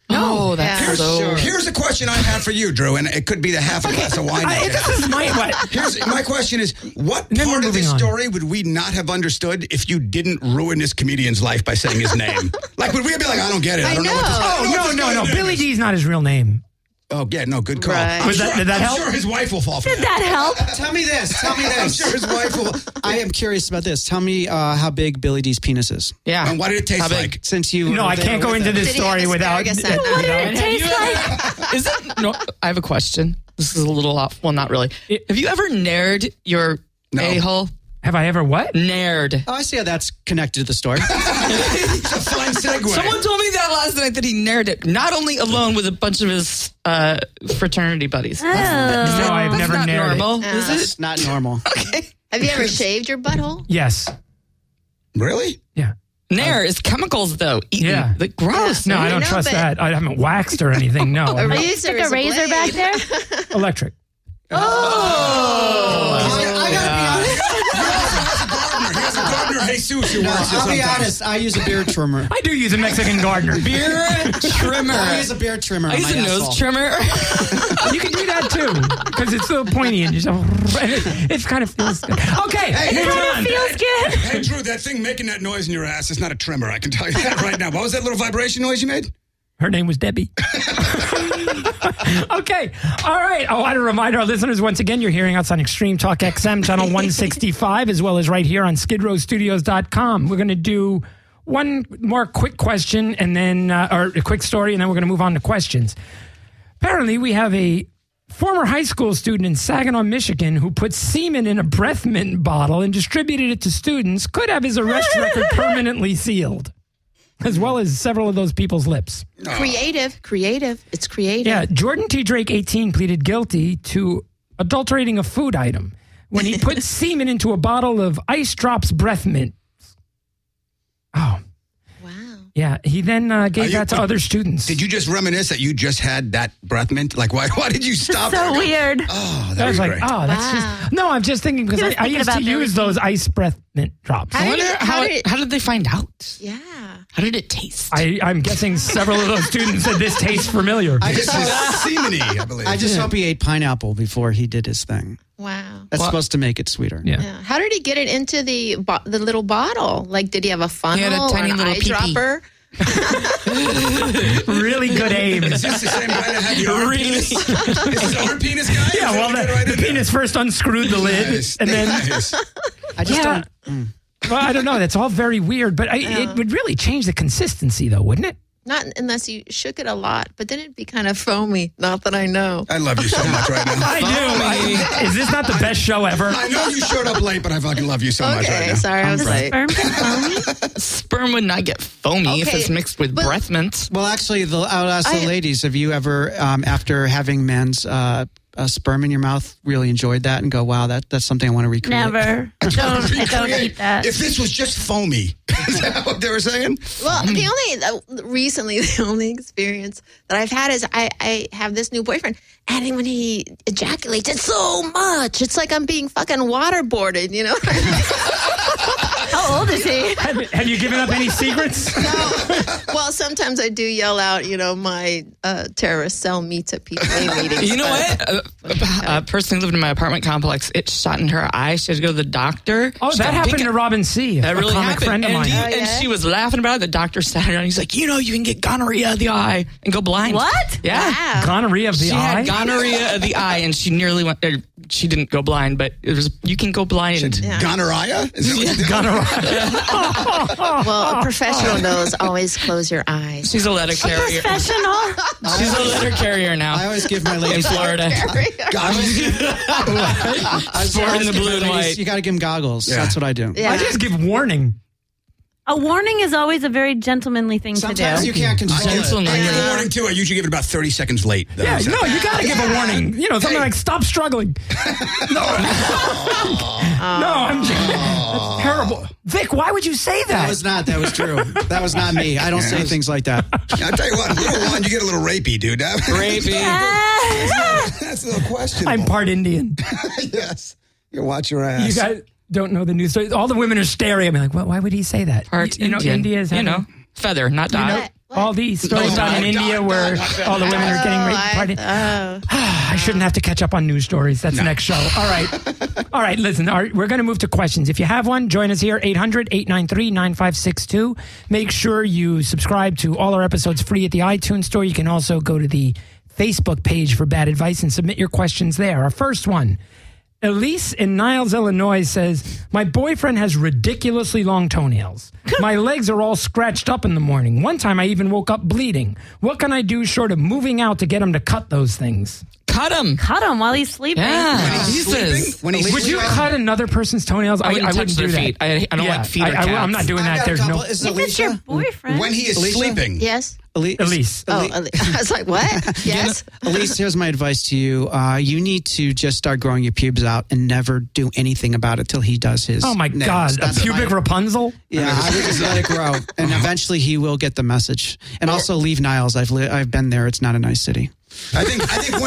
Speaker 6: Oh, that's
Speaker 7: Yeah.
Speaker 6: so.
Speaker 2: Here's a question I have for you, Drew, and it could be the half a glass of wine.
Speaker 1: I, this is my what?
Speaker 2: Here's my question: Is what
Speaker 1: Then we're
Speaker 2: part of
Speaker 1: moving
Speaker 2: this
Speaker 1: on.
Speaker 2: story would we not have understood if you didn't ruin this comedian's life by saying his name? Like, would we be like, I don't get it. I,
Speaker 7: I
Speaker 2: don't know. what this, I
Speaker 1: Oh
Speaker 2: don't know
Speaker 1: no,
Speaker 2: what this
Speaker 1: no,
Speaker 2: guy's
Speaker 1: no!
Speaker 2: name
Speaker 1: Billy
Speaker 2: is."
Speaker 1: D's not his real name.
Speaker 2: Oh, yeah, no, good call.
Speaker 7: Right.
Speaker 2: I'm
Speaker 1: Was that-
Speaker 2: sure,
Speaker 1: did that
Speaker 2: I'm
Speaker 1: help?
Speaker 2: sure his wife will fall for
Speaker 4: Did
Speaker 2: that.
Speaker 4: that help?
Speaker 3: Tell me this. Tell me
Speaker 2: I'm
Speaker 3: this.
Speaker 2: sure his wife will.
Speaker 3: I am curious about this. Tell me uh, how big Billy D's penis is.
Speaker 6: Yeah.
Speaker 2: And what did it taste
Speaker 6: How big?
Speaker 2: like?
Speaker 3: Since you,
Speaker 1: No,
Speaker 3: were
Speaker 1: I
Speaker 3: there
Speaker 1: can't go
Speaker 3: with
Speaker 1: into
Speaker 3: it.
Speaker 1: this
Speaker 7: Did he have
Speaker 1: story without.
Speaker 7: asparagus at night?
Speaker 4: What did it
Speaker 6: Have
Speaker 4: taste
Speaker 6: you
Speaker 4: like?
Speaker 6: ever- Is it? No, I have a question. This is a little off. Well, not really. Have you ever nared your
Speaker 2: No.
Speaker 6: a-hole?
Speaker 1: Have I ever what?
Speaker 6: Nared.
Speaker 3: Oh, I see how that's connected to the story.
Speaker 2: It's a fine segue.
Speaker 6: Someone told me that last night that he nared it, not only alone with a bunch of his uh, fraternity buddies.
Speaker 1: No, I've
Speaker 6: That's
Speaker 1: never
Speaker 6: not
Speaker 1: nared
Speaker 6: normal,
Speaker 1: it.
Speaker 6: is
Speaker 3: It's
Speaker 6: it?
Speaker 3: not normal.
Speaker 6: Okay.
Speaker 7: Have you ever shaved your butthole?
Speaker 1: Yes.
Speaker 2: Really?
Speaker 1: Yeah.
Speaker 6: Nair is chemicals, though. Eaten.
Speaker 1: Yeah.
Speaker 6: Like, gross.
Speaker 1: No, I
Speaker 7: I
Speaker 1: don't
Speaker 7: know,
Speaker 1: trust
Speaker 7: but-
Speaker 1: that. I haven't waxed or anything. No. I'm not-
Speaker 7: razor
Speaker 4: Stick
Speaker 7: is
Speaker 4: a razor
Speaker 7: blade.
Speaker 4: back there?
Speaker 1: electric.
Speaker 3: I, I gotta be honest.
Speaker 2: Gardener. He has a gardener, Jesus, who
Speaker 3: No,
Speaker 2: works here
Speaker 3: I'll be
Speaker 2: sometimes.
Speaker 3: honest. I use a beard trimmer.
Speaker 1: I do use a Mexican gardener.
Speaker 6: Beer trimmer.
Speaker 3: I use a beard trimmer.
Speaker 6: I
Speaker 3: on
Speaker 6: use
Speaker 3: my
Speaker 6: a nose
Speaker 3: asshole.
Speaker 6: trimmer.
Speaker 1: You can do that too, because it's so pointy and just and it, it's kind of feels good. Okay, moving on.
Speaker 4: Feels good.
Speaker 2: Hey, Drew, that thing making that noise in your ass is not a trimmer. I can tell you that right now. What was that little vibration noise you made?
Speaker 1: Her name was Debbie. Okay. All right. I want to remind our listeners once again, you're hearing us on Extreme Talk X M, channel one sixty-five, as well as right here on skid row studios dot com. We're going to do one more quick question and then, uh, or a quick story, and then we're going to move on to questions. Apparently, we have a former high school student in Saginaw, Michigan, who put semen in a breath mint bottle and distributed it to students, could have his arrest record permanently sealed, as well as several of those people's lips.
Speaker 7: Creative, creative. It's creative.
Speaker 1: Yeah, Jordan T. Drake, eighteen, pleaded guilty to adulterating a food item when he put semen into a bottle of Ice Drops breath mint. Oh,
Speaker 7: Wow.
Speaker 1: yeah. He then uh, gave
Speaker 2: Are you-
Speaker 1: that to other students.
Speaker 2: Did you just reminisce that you just had that breath mint? Like, why, why did you stop?
Speaker 4: So
Speaker 2: there and go,
Speaker 4: weird.
Speaker 2: Oh,
Speaker 1: I
Speaker 2: that
Speaker 1: was
Speaker 2: was
Speaker 1: like,
Speaker 2: great.
Speaker 1: oh, that's
Speaker 7: Wow.
Speaker 1: just. No, I'm just thinking because
Speaker 4: He
Speaker 1: I,
Speaker 4: was
Speaker 1: I
Speaker 4: thinking
Speaker 1: used to
Speaker 4: about
Speaker 1: use
Speaker 4: everything.
Speaker 1: those ice breath mint drops.
Speaker 7: How
Speaker 6: I
Speaker 7: did
Speaker 6: wonder
Speaker 7: it- how
Speaker 6: how,
Speaker 7: did
Speaker 6: it,
Speaker 7: it-
Speaker 6: how did they find out?
Speaker 7: Yeah.
Speaker 6: How did it taste?
Speaker 1: I, I'm guessing several of those students said this tastes familiar.
Speaker 3: I
Speaker 2: This
Speaker 3: just,
Speaker 2: is
Speaker 3: hope,
Speaker 2: semeny, I believe.
Speaker 3: I just hope he ate pineapple before he did his thing.
Speaker 7: Wow.
Speaker 3: That's
Speaker 6: Well-
Speaker 3: supposed to make it sweeter.
Speaker 1: yeah.
Speaker 7: Yeah. How did he get it into the bo- the little bottle? Like, did he have a funnel
Speaker 6: had a tiny
Speaker 7: or an
Speaker 6: little pee-pee.
Speaker 7: eyedropper?
Speaker 1: Really good aim.
Speaker 2: Is this the same guy that had the arm
Speaker 6: Really?
Speaker 2: penis? This is arm penis guy?
Speaker 1: Yeah, well,
Speaker 2: Get
Speaker 1: the,
Speaker 2: right
Speaker 1: the
Speaker 2: in there.
Speaker 1: penis first unscrewed the lid,
Speaker 2: Nice,
Speaker 1: and then
Speaker 2: nice.
Speaker 3: I just
Speaker 1: yeah.
Speaker 3: don't.
Speaker 1: Well, I don't know. That's all very weird, but I, it would really change the consistency, though, wouldn't it?
Speaker 7: Not unless you shook it a lot, but then it'd be kind of foamy. Not that I know.
Speaker 2: I love you so much right now.
Speaker 1: I do. I- is this not the best show ever?
Speaker 2: I know you showed up late, but I fucking love you so much right
Speaker 7: Okay,
Speaker 2: now.
Speaker 7: sorry, I was late.
Speaker 4: Sperm get foamy?
Speaker 6: Sperm would not get foamy if
Speaker 7: Okay,
Speaker 6: it's mixed with
Speaker 7: but-
Speaker 6: breath mint.
Speaker 3: Well, actually, the, I'll ask the
Speaker 7: I-
Speaker 3: ladies: have you ever, um, after having men's uh, uh, sperm in your mouth, really enjoyed that and go, "Wow, that that's something I want to recreate"?
Speaker 4: Never. I don't, I don't
Speaker 2: Recreate.
Speaker 4: eat that.
Speaker 2: If this was just foamy, is that what they were saying?
Speaker 7: Well, the only uh, recently the only experience that I've had is I, I have this new boyfriend, and when he ejaculates, it's so much. It's like I'm being fucking waterboarded, you know.
Speaker 4: How old is he?
Speaker 1: Have, have you given up any secrets?
Speaker 7: Well, sometimes I do yell out, you know, my uh, terrorist cell meets at P T A meetings.
Speaker 6: You know
Speaker 7: but-
Speaker 6: what? A, a person who lived in my apartment complex, it shot in her eye. She had to go to the doctor.
Speaker 1: Oh,
Speaker 6: She
Speaker 1: that
Speaker 6: got
Speaker 1: happened
Speaker 6: pink-
Speaker 1: to Robin C.,
Speaker 6: That
Speaker 1: a
Speaker 6: really
Speaker 1: comic
Speaker 6: happened.
Speaker 1: friend of
Speaker 6: and,
Speaker 1: mine.
Speaker 6: he-
Speaker 7: Oh, yeah?
Speaker 6: and she was laughing about it. The doctor sat her down. He's like, you know, you can get gonorrhea of the eye and go blind.
Speaker 4: What?
Speaker 6: Yeah.
Speaker 7: Wow.
Speaker 1: Gonorrhea of the
Speaker 6: She
Speaker 1: eye?
Speaker 6: had gonorrhea of the eye, and she nearly went. Er, she didn't go blind, but it was. You can go blind.
Speaker 7: Yeah.
Speaker 2: Gonorrhea? Is that what you did?
Speaker 1: Gonorrhea.
Speaker 7: Well, a professional knows always close your eyes.
Speaker 6: She's a letter carrier.
Speaker 4: Professional?
Speaker 6: She's a letter carrier now
Speaker 3: I always give my
Speaker 6: in
Speaker 3: ladies.
Speaker 6: Florida.
Speaker 3: I
Speaker 6: Sporting the
Speaker 3: give
Speaker 6: blue
Speaker 3: my
Speaker 6: and
Speaker 3: ladies,
Speaker 6: white.
Speaker 3: You got to give them goggles.
Speaker 2: Yeah.
Speaker 3: That's what I do.
Speaker 7: Yeah.
Speaker 1: I just give warning.
Speaker 4: A warning is always a very gentlemanly thing
Speaker 3: Sometimes
Speaker 4: to
Speaker 3: you
Speaker 4: do.
Speaker 3: can't control it.
Speaker 6: Gentleman.
Speaker 2: I give a warning too. I usually give it about thirty seconds late. though.
Speaker 1: Yeah,
Speaker 2: So-
Speaker 1: no, you got to give a warning. You know, something like stop struggling. No, no, I'm that's terrible. Vic, why would you say
Speaker 3: That
Speaker 1: that?
Speaker 3: was not. That was true. That was not me. I don't say things like that.
Speaker 2: I'll tell you what, little one, you get a little rapey, dude. That-
Speaker 6: Rapey.
Speaker 2: That's a little question.
Speaker 1: I'm part Indian.
Speaker 2: Yes. You watch your ass.
Speaker 1: You guys don't know the news story. All the women are staring at me like, well, why would he say that?
Speaker 6: Part
Speaker 1: you know,
Speaker 6: Indian.
Speaker 1: India is
Speaker 6: you
Speaker 1: having-
Speaker 6: know, feather, not dye.
Speaker 7: But,
Speaker 1: All these stories
Speaker 2: No,
Speaker 1: about in
Speaker 2: no,
Speaker 1: India
Speaker 2: no,
Speaker 1: where
Speaker 2: no, no,
Speaker 1: all the women are getting
Speaker 7: Oh,
Speaker 1: raped.
Speaker 7: I-
Speaker 1: Party.
Speaker 7: oh.
Speaker 1: I shouldn't have to catch up on news stories. That's the next show. All right. All right, listen, all right, we're going to move to questions. If you have one, join us here, eight hundred, eight nine three, nine five six two. Make sure you subscribe to all our episodes free at the iTunes store. You can also go to the Facebook page for Bad Advice and submit your questions there. Our first one. Elise in Niles, Illinois says, my boyfriend has ridiculously long toenails. My legs are all scratched up in the morning. One time I even woke up bleeding. What can I do short of moving out to get him to cut those things?
Speaker 6: Cut him.
Speaker 4: Cut him while he's sleeping.
Speaker 6: Yeah.
Speaker 2: He's
Speaker 6: Jesus.
Speaker 2: sleeping? When he's
Speaker 1: Would you
Speaker 2: sleeping?
Speaker 1: cut another person's toenails?
Speaker 6: I wouldn't touch
Speaker 1: wouldn't
Speaker 6: their
Speaker 1: do that.
Speaker 6: feet. I- I don't like feet or
Speaker 1: I, I, I'm not
Speaker 6: cats.
Speaker 1: doing
Speaker 3: I've
Speaker 1: that.
Speaker 3: got a
Speaker 1: There's
Speaker 3: couple.
Speaker 1: no...
Speaker 3: Is it
Speaker 4: If it's your
Speaker 3: Alicia?
Speaker 4: boyfriend.
Speaker 2: When he is
Speaker 3: Alicia?
Speaker 2: sleeping.
Speaker 7: Yes.
Speaker 3: Ali-
Speaker 1: Elise.
Speaker 7: Oh,
Speaker 3: Ali-
Speaker 7: Ali- I was like, what? Yes.
Speaker 3: Elise, here's my advice to you. Uh, you need to just start growing your pubes out and never do anything about it till he does his.
Speaker 1: Oh, my
Speaker 3: nails.
Speaker 1: God. A
Speaker 3: That's
Speaker 1: pubic
Speaker 3: my-
Speaker 1: Rapunzel?
Speaker 3: Yeah, I would just let it grow, and eventually he will get the message. And also leave Niles. I've li- I've been there. It's not a nice city.
Speaker 2: I think, I think when.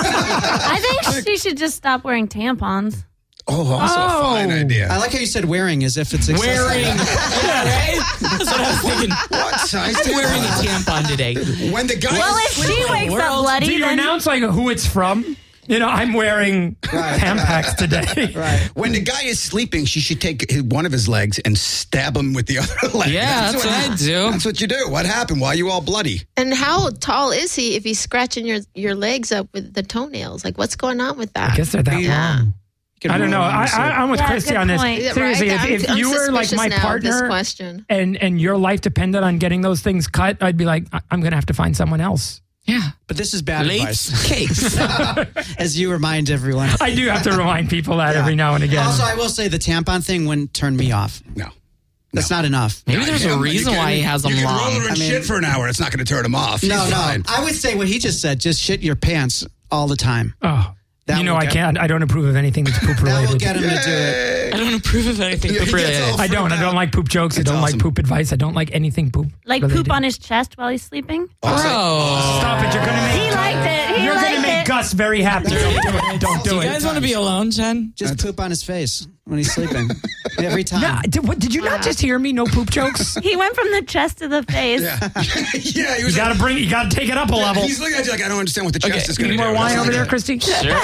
Speaker 4: I think she should just stop wearing tampons.
Speaker 2: Oh, also a fine
Speaker 1: Oh.
Speaker 2: idea.
Speaker 3: I like how you said wearing as if it's excessive.
Speaker 6: Wearing. Yeah, right? That's what I was thinking.
Speaker 2: What size
Speaker 6: I'm wearing a
Speaker 2: tampon?
Speaker 6: tampon today.
Speaker 2: When the guy
Speaker 4: Well,
Speaker 2: is
Speaker 4: if she
Speaker 2: sleeping.
Speaker 4: wakes up
Speaker 6: world.
Speaker 4: bloody,
Speaker 1: Do you
Speaker 4: then
Speaker 1: announce like who it's from? You know, I'm wearing Tampax today.
Speaker 3: Right.
Speaker 2: When the guy is sleeping, she should take his- one of his legs and stab him with the other leg.
Speaker 6: Yeah, that's what I do.
Speaker 2: That's what you do. What happened? Why are you all bloody?
Speaker 7: And how tall is he if he's scratching your, your legs up with the toenails? Like, what's going on with that?
Speaker 1: I guess they're that
Speaker 7: Yeah.
Speaker 1: long. I don't know. I, I, I'm with
Speaker 4: Yeah,
Speaker 1: Christy
Speaker 4: good
Speaker 1: on this.
Speaker 4: point.
Speaker 7: Yeah,
Speaker 1: Seriously,
Speaker 7: right?
Speaker 1: if, if
Speaker 7: I'm-
Speaker 1: you
Speaker 7: I'm
Speaker 1: were like
Speaker 7: suspicious
Speaker 1: my
Speaker 7: now of this
Speaker 1: partner
Speaker 7: question.
Speaker 1: and, and your life depended on getting those things cut, I'd be like, I- I'm going to have to find someone else.
Speaker 6: Yeah.
Speaker 3: But this is bad
Speaker 6: Late
Speaker 3: advice,
Speaker 6: cakes.
Speaker 3: as you remind everyone.
Speaker 1: I do have to remind people that
Speaker 3: Yeah.
Speaker 1: every now and again.
Speaker 3: Also, I will say the tampon thing wouldn't turn me off.
Speaker 2: No.
Speaker 3: That's not enough.
Speaker 6: Maybe there's a
Speaker 2: Him,
Speaker 6: reason
Speaker 2: you
Speaker 6: why
Speaker 2: can-
Speaker 6: he has them
Speaker 2: you can
Speaker 6: long.
Speaker 2: roll her in
Speaker 3: I mean-
Speaker 2: shit for an hour. It's not going to turn him off.
Speaker 3: No,
Speaker 2: He's
Speaker 3: no.
Speaker 2: fine.
Speaker 3: I would say what he just said. Just shit your pants all the time.
Speaker 1: oh,
Speaker 3: That
Speaker 1: you know,
Speaker 3: will
Speaker 1: I
Speaker 3: get-
Speaker 1: can't. I don't approve of anything that's poop
Speaker 3: That will
Speaker 1: related.
Speaker 3: get him to do it.
Speaker 6: I don't approve of anything.
Speaker 2: Yeah, he
Speaker 6: poop
Speaker 2: gets
Speaker 6: related.
Speaker 2: all-
Speaker 1: I don't. I don't like poop jokes. I
Speaker 2: It's
Speaker 1: don't
Speaker 2: awesome.
Speaker 1: like poop advice. I don't like anything poop.
Speaker 4: like
Speaker 1: related.
Speaker 4: poop on his chest while he's sleeping.
Speaker 6: Bro.
Speaker 1: Stop it! You're gonna make.
Speaker 4: He liked it. He
Speaker 1: You're
Speaker 4: liked
Speaker 1: gonna make
Speaker 4: it.
Speaker 1: Gus very happy. Don't do it. Don't do
Speaker 6: Do you
Speaker 1: it.
Speaker 6: guys want to be alone, Jen?
Speaker 3: Just poop on his face when he's sleeping. Every time.
Speaker 1: No, did, what, did you not just hear me? No poop jokes.
Speaker 4: He went from the chest to the face.
Speaker 2: Yeah. yeah, he
Speaker 1: You
Speaker 2: was
Speaker 1: got to bring. You got to take it up a level.
Speaker 2: He's looking at you like, I don't understand what the chest
Speaker 6: Okay.
Speaker 2: is going
Speaker 1: Need
Speaker 2: to do.
Speaker 1: more wine
Speaker 2: That's
Speaker 1: over
Speaker 2: like
Speaker 1: there,
Speaker 2: a-
Speaker 1: Christy?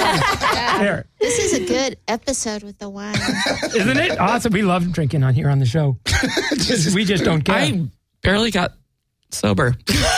Speaker 1: There.
Speaker 7: This is a good episode with the wine.
Speaker 1: Isn't it awesome? We love drinking on here on the show. We just don't care.
Speaker 6: I barely got sober.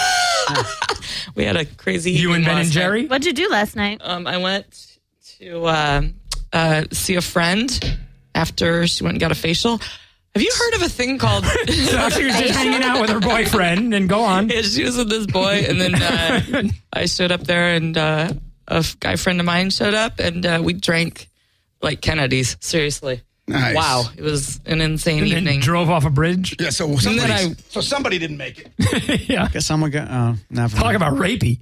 Speaker 6: We had a crazy.
Speaker 1: you and
Speaker 6: evening
Speaker 1: Ben and
Speaker 6: last night.
Speaker 1: Jerry.
Speaker 4: What'd you do last night?
Speaker 6: Um, I went to uh, uh, see a friend after she went and got a facial. Have you heard of a thing called?
Speaker 1: So she was just hanging out with her boyfriend, and go on.
Speaker 6: Yeah, she was with this boy, and then uh, I showed up there, and uh, a f- guy friend of mine showed up, and uh, we drank like Kennedys. Seriously,
Speaker 2: Nice.
Speaker 6: wow, it was an insane
Speaker 1: And then
Speaker 6: evening.
Speaker 1: drove off a bridge.
Speaker 2: Yeah, so somebody,
Speaker 6: I-
Speaker 2: so somebody didn't make it.
Speaker 1: Yeah.
Speaker 3: Guess someone got. Oh, never.
Speaker 1: Talk about rapey.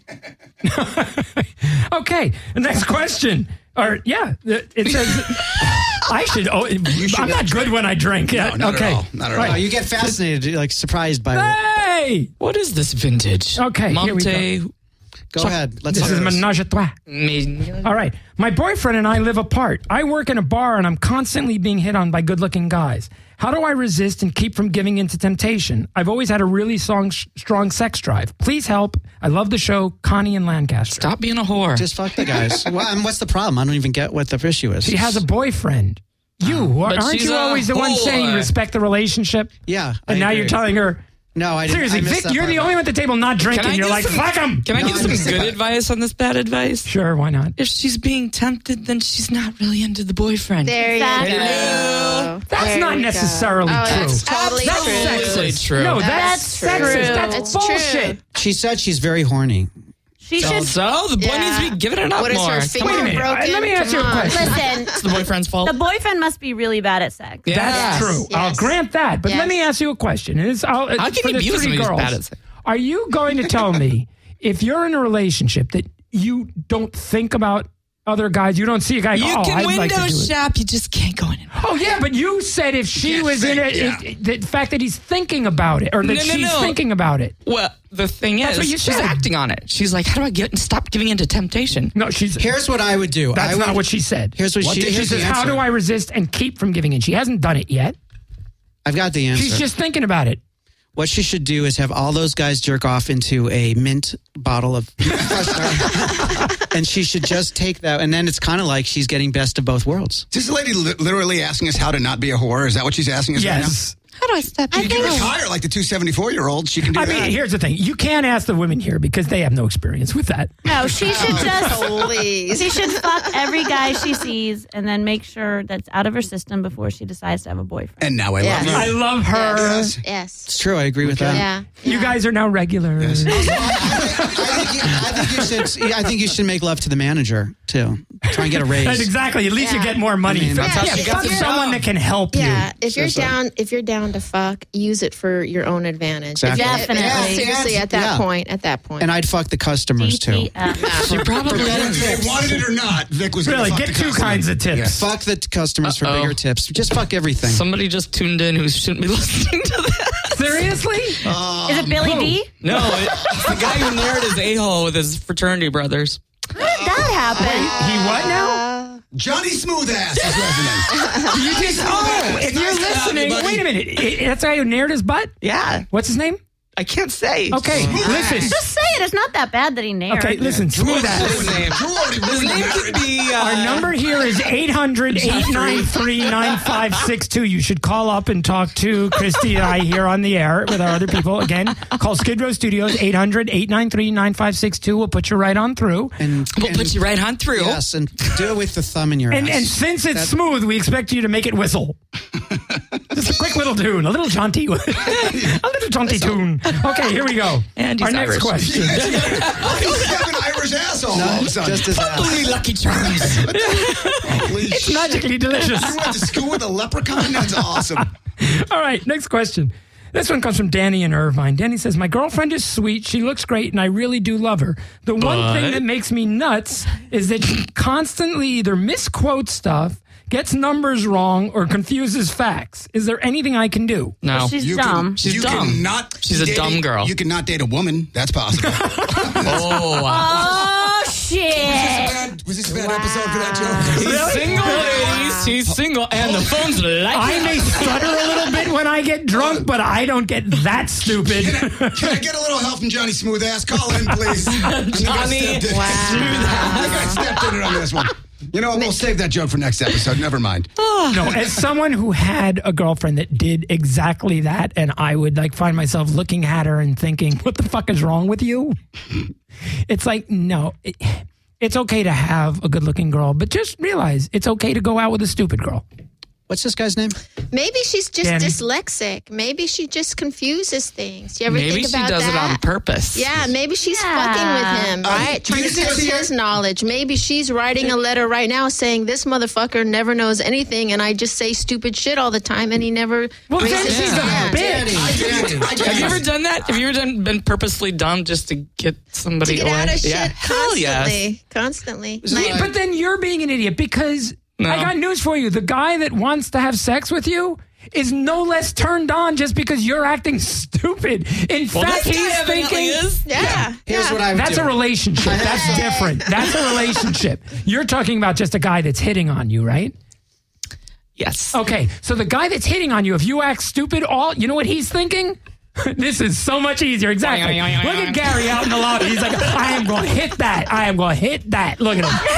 Speaker 1: Okay, the next question. Or yeah, it says I should. Oh, I'm not good when I drink.
Speaker 2: No,
Speaker 1: Yeah,
Speaker 2: not
Speaker 1: okay.
Speaker 2: at all. Not at
Speaker 3: Oh,
Speaker 2: all.
Speaker 3: you get fascinated, like surprised by it.
Speaker 1: Hey,
Speaker 6: What is this vintage?
Speaker 1: Okay, here we
Speaker 6: Monte.
Speaker 3: Go ahead. Let's
Speaker 1: this
Speaker 3: hear
Speaker 1: is
Speaker 3: this.
Speaker 1: menage a trois.
Speaker 6: Me-
Speaker 1: All right. My boyfriend and I live apart. I work in a bar and I'm constantly being hit on by good looking guys. How do I resist and keep from giving into temptation? I've always had a really strong, strong sex drive. Please help. I love the show, Connie and Lancaster.
Speaker 6: Stop being a whore.
Speaker 3: Just fuck the guys. Well, and what's the problem? I don't even get what the issue is.
Speaker 1: She has a boyfriend. You,
Speaker 6: But
Speaker 1: aren't
Speaker 6: she's
Speaker 1: you
Speaker 6: a
Speaker 1: always the one
Speaker 6: whore.
Speaker 1: saying respect the relationship?
Speaker 3: Yeah. I
Speaker 1: And now
Speaker 3: agree.
Speaker 1: you're telling her,
Speaker 3: No, I didn't.
Speaker 1: seriously,
Speaker 3: I missed
Speaker 1: Vic,
Speaker 3: that
Speaker 1: you're
Speaker 3: part.
Speaker 1: the only one at the table not
Speaker 6: Can
Speaker 1: drinking.
Speaker 6: I
Speaker 1: You're
Speaker 6: give
Speaker 1: like,
Speaker 6: some-
Speaker 1: fuck him.
Speaker 6: Can I
Speaker 3: No,
Speaker 6: give
Speaker 3: I
Speaker 6: some
Speaker 3: missed
Speaker 6: good
Speaker 3: that.
Speaker 6: advice on this bad advice?
Speaker 1: Sure, why not?
Speaker 6: If she's being tempted, then she's not really into the boyfriend.
Speaker 7: There you
Speaker 4: Exactly.
Speaker 7: go.
Speaker 1: That's
Speaker 7: There
Speaker 1: not
Speaker 7: we go.
Speaker 1: necessarily
Speaker 7: Oh,
Speaker 1: true.
Speaker 7: That's totally
Speaker 1: That's
Speaker 7: true.
Speaker 6: Absolutely
Speaker 1: sexist.
Speaker 6: true.
Speaker 1: No, that's,
Speaker 7: That's
Speaker 1: sexist.
Speaker 7: true.
Speaker 1: That's
Speaker 7: It's
Speaker 1: bullshit.
Speaker 7: true.
Speaker 3: She said she's very horny.
Speaker 4: She
Speaker 6: So,
Speaker 4: should.
Speaker 6: so the boy
Speaker 7: Yeah.
Speaker 6: needs to be giving it up
Speaker 7: What is
Speaker 6: more.
Speaker 7: her
Speaker 6: Come
Speaker 7: finger
Speaker 1: Wait a minute.
Speaker 7: broken?
Speaker 1: Let me ask you a
Speaker 7: Come on.
Speaker 1: question.
Speaker 4: Listen,
Speaker 6: It's the boyfriend's fault.
Speaker 4: the boyfriend must be really bad at sex.
Speaker 6: Yeah.
Speaker 1: That's
Speaker 7: Yes,
Speaker 1: true. I'll
Speaker 7: yes.
Speaker 1: grant that. But let
Speaker 7: Yes.
Speaker 1: me ask you a question. And it's, I'll,
Speaker 6: How
Speaker 1: it's
Speaker 6: can
Speaker 1: for
Speaker 6: you
Speaker 1: the
Speaker 6: be with
Speaker 1: three
Speaker 6: somebody who's
Speaker 1: girls.
Speaker 6: bad at sex?
Speaker 1: Are you going to tell me if you're in a relationship that you don't think about other guys, you don't see a guy,
Speaker 6: You
Speaker 1: oh,
Speaker 6: can
Speaker 1: I'd
Speaker 6: window
Speaker 1: like to do it.
Speaker 6: shop. You just can't go in and
Speaker 1: Oh, yeah, but you said if she
Speaker 2: can't
Speaker 1: was in
Speaker 2: think,
Speaker 1: it,
Speaker 2: yeah.
Speaker 1: it, it- the fact that he's thinking about it or that
Speaker 6: No, no,
Speaker 1: she's
Speaker 6: no.
Speaker 1: thinking about it.
Speaker 6: Well, the thing
Speaker 1: That's
Speaker 6: is,
Speaker 1: what you
Speaker 6: she's
Speaker 1: said.
Speaker 6: acting on it. She's like, how do I get and stop giving into temptation?
Speaker 1: No, she's.
Speaker 3: Here's what I would do.
Speaker 1: That's
Speaker 3: I would,
Speaker 1: not what she said.
Speaker 3: Here's what she-
Speaker 1: did-
Speaker 3: here's
Speaker 1: she
Speaker 3: the
Speaker 1: says. How
Speaker 3: answer.
Speaker 1: do I resist and keep from giving in? She hasn't done it yet.
Speaker 3: I've got the answer.
Speaker 1: She's just thinking about it.
Speaker 3: What she should do is have all those guys jerk off into a mint bottle of freshener. And she should just take that. And then it's kind of like she's getting best of both worlds.
Speaker 2: Is this lady li- literally asking us how to not be a whore? Is that what she's asking us
Speaker 1: Yes.
Speaker 7: How do I step
Speaker 2: right now?
Speaker 7: in?
Speaker 2: You can retire like the two seventy-four-year-olds. She can do
Speaker 1: I
Speaker 2: that.
Speaker 1: mean, here's the thing. You can't ask the women here because they have no experience with that.
Speaker 4: No, she should just.
Speaker 7: Please.
Speaker 4: She should fuck every guy she sees and then make sure that's out of her system before she decides to have a boyfriend.
Speaker 2: And now I
Speaker 7: Yeah.
Speaker 2: love you.
Speaker 1: I love her.
Speaker 2: Yes.
Speaker 7: Yes.
Speaker 3: It's true. I agree with that.
Speaker 7: Yeah.
Speaker 1: You guys are now regulars.
Speaker 3: I, think you, I think you should. I think you should make love to the manager too. Try and get a raise.
Speaker 1: That's exactly. At least you
Speaker 7: Yeah.
Speaker 1: get more money.
Speaker 3: I mean, that's
Speaker 7: how
Speaker 1: yeah,
Speaker 7: she got
Speaker 1: fuck
Speaker 7: the
Speaker 1: someone
Speaker 6: job.
Speaker 1: that can help
Speaker 7: Yeah,
Speaker 1: you.
Speaker 7: if you're
Speaker 3: So- so-
Speaker 7: down, if you're down to fuck, use it for your own advantage. If
Speaker 3: Exactly.
Speaker 7: you-
Speaker 4: Definitely.
Speaker 7: yeah, seriously, at that
Speaker 3: Yeah.
Speaker 7: point, at that point.
Speaker 3: And I'd fuck the customers too.
Speaker 4: D T F.
Speaker 6: She probably
Speaker 2: Whether they wanted it or not, Vic was
Speaker 1: Really,
Speaker 2: gonna
Speaker 1: get
Speaker 2: fuck the
Speaker 1: two
Speaker 2: customer.
Speaker 1: kinds of tips.
Speaker 2: Yes.
Speaker 3: Fuck the t- customers for
Speaker 6: Uh-oh.
Speaker 3: bigger tips. Just fuck everything.
Speaker 6: Somebody just tuned in who shouldn't be listening to that.
Speaker 1: Seriously?
Speaker 4: Is it Billy D?
Speaker 6: No, it, it's the guy who narrowed his a-hole with his fraternity brothers.
Speaker 4: How did that happen?
Speaker 1: He what now?
Speaker 2: Johnny Smooth-Ass is listening.
Speaker 1: You just, oh, if you're
Speaker 2: Nice to have you,
Speaker 1: listening,
Speaker 2: buddy.
Speaker 1: wait a minute. I- That's the guy who nared his butt?
Speaker 6: Yeah,
Speaker 1: What's his name?
Speaker 6: I can't say.
Speaker 1: Okay, listen.
Speaker 4: Just say it. It's not that bad that he nared.
Speaker 1: Okay, listen. Smooth ass.
Speaker 6: His name.
Speaker 2: Drew already
Speaker 6: His
Speaker 2: ruined
Speaker 6: name
Speaker 2: the
Speaker 6: could
Speaker 2: marriage.
Speaker 6: be. Uh,
Speaker 1: Our number here is eight hundred, eight nine three, nine five six two. You should call up and talk to Christy and I here on the air with our other people. Again, call Skid Row Studios, eight hundred, eight nine three, nine five six two. We'll put you right on through.
Speaker 3: and
Speaker 6: We'll
Speaker 3: and-
Speaker 6: put you right on through.
Speaker 3: Yes, and do it with the thumb in your
Speaker 1: And,
Speaker 3: ass.
Speaker 1: and since it's smooth, we expect you to make it whistle. Just a quick little tune, a little jaunty, a little jaunty tune. Okay, here we go.
Speaker 6: And he's
Speaker 1: Our next
Speaker 6: Irish.
Speaker 1: question.
Speaker 2: He's got an Irish asshole all of a sudden.
Speaker 3: just his ass.
Speaker 6: Holy Lucky Charms.
Speaker 2: Holy
Speaker 1: It's
Speaker 2: shit.
Speaker 1: magically delicious.
Speaker 2: You went to school with a leprechaun? That's awesome.
Speaker 1: All right, next question. This one comes from Danny in Irvine. Danny says, my girlfriend is sweet. She looks great, and I really do love her. The one
Speaker 6: But-
Speaker 1: thing that makes me nuts is that she constantly either misquotes stuff, gets numbers wrong, or confuses facts. Is there anything I can do?
Speaker 6: No.
Speaker 4: She's
Speaker 2: You
Speaker 4: dumb.
Speaker 2: Can,
Speaker 6: She's
Speaker 2: you
Speaker 6: dumb.
Speaker 2: Cannot
Speaker 6: She's a
Speaker 2: date
Speaker 6: dumb girl.
Speaker 2: You cannot date a woman. That's possible.
Speaker 6: Oh, wow.
Speaker 4: Oh, shit.
Speaker 2: Was this a bad episode for that joke?
Speaker 6: He's single, ladies. He's single, and the phone's like
Speaker 1: I may stutter a little bit when I get drunk, but I don't get that stupid.
Speaker 2: Can I, can I get a little help from Johnny Smooth-Ass? Call in, please. I think I
Speaker 6: Johnny,
Speaker 2: stepped in.
Speaker 7: wow.
Speaker 2: I think I stepped in it on this one. You know what? We'll save that joke for next episode. Never mind.
Speaker 1: No, as someone who had a girlfriend that did exactly that, and I would like find myself looking at her and thinking, what the fuck is wrong with you? It's like, no, it, it's okay to have a good looking girl, but just realize it's okay to go out with a stupid girl.
Speaker 3: What's this guy's name?
Speaker 7: Maybe she's just
Speaker 1: Danny.
Speaker 7: dyslexic. Maybe she just confuses things. You ever
Speaker 6: Maybe
Speaker 7: think
Speaker 6: she
Speaker 7: about
Speaker 6: does
Speaker 7: that?
Speaker 6: it on purpose.
Speaker 7: Yeah, maybe she's
Speaker 4: Yeah.
Speaker 7: fucking with him, right?
Speaker 2: do
Speaker 7: Trying
Speaker 2: you
Speaker 7: to
Speaker 2: think
Speaker 7: test
Speaker 2: she-
Speaker 7: his knowledge. Maybe she's writing a letter right now saying this motherfucker never knows anything, and I just say stupid shit all the time, and he never.
Speaker 1: Well, then
Speaker 7: raises
Speaker 1: she's
Speaker 7: his
Speaker 1: a
Speaker 7: hand.
Speaker 1: bitch.
Speaker 6: Have you ever done that? Have you ever done been purposely dumb just to get somebody
Speaker 7: To get
Speaker 6: away?
Speaker 7: out of shit
Speaker 6: yeah. Hell yes.
Speaker 7: constantly, constantly.
Speaker 1: Yeah, but then you're being an idiot because
Speaker 6: No.
Speaker 1: I got news for you. The guy that wants to have sex with you is no less turned on just because you're acting stupid. In
Speaker 6: Well,
Speaker 1: fact,
Speaker 6: this guy
Speaker 1: he's
Speaker 6: evidently
Speaker 1: thinking.
Speaker 6: is.
Speaker 7: Yeah.
Speaker 3: Here's
Speaker 7: yeah.
Speaker 3: what I would
Speaker 1: That's
Speaker 3: do.
Speaker 1: a relationship. That's different. That's a relationship. You're talking about just a guy that's hitting on you, right?
Speaker 6: Yes.
Speaker 1: Okay, so the guy that's hitting on you, if you act stupid, all you know what he's thinking? This is so much easier. Exactly. Look at Gary out in the lobby. He's like, I am going to hit that. I am going to hit that. Look at him.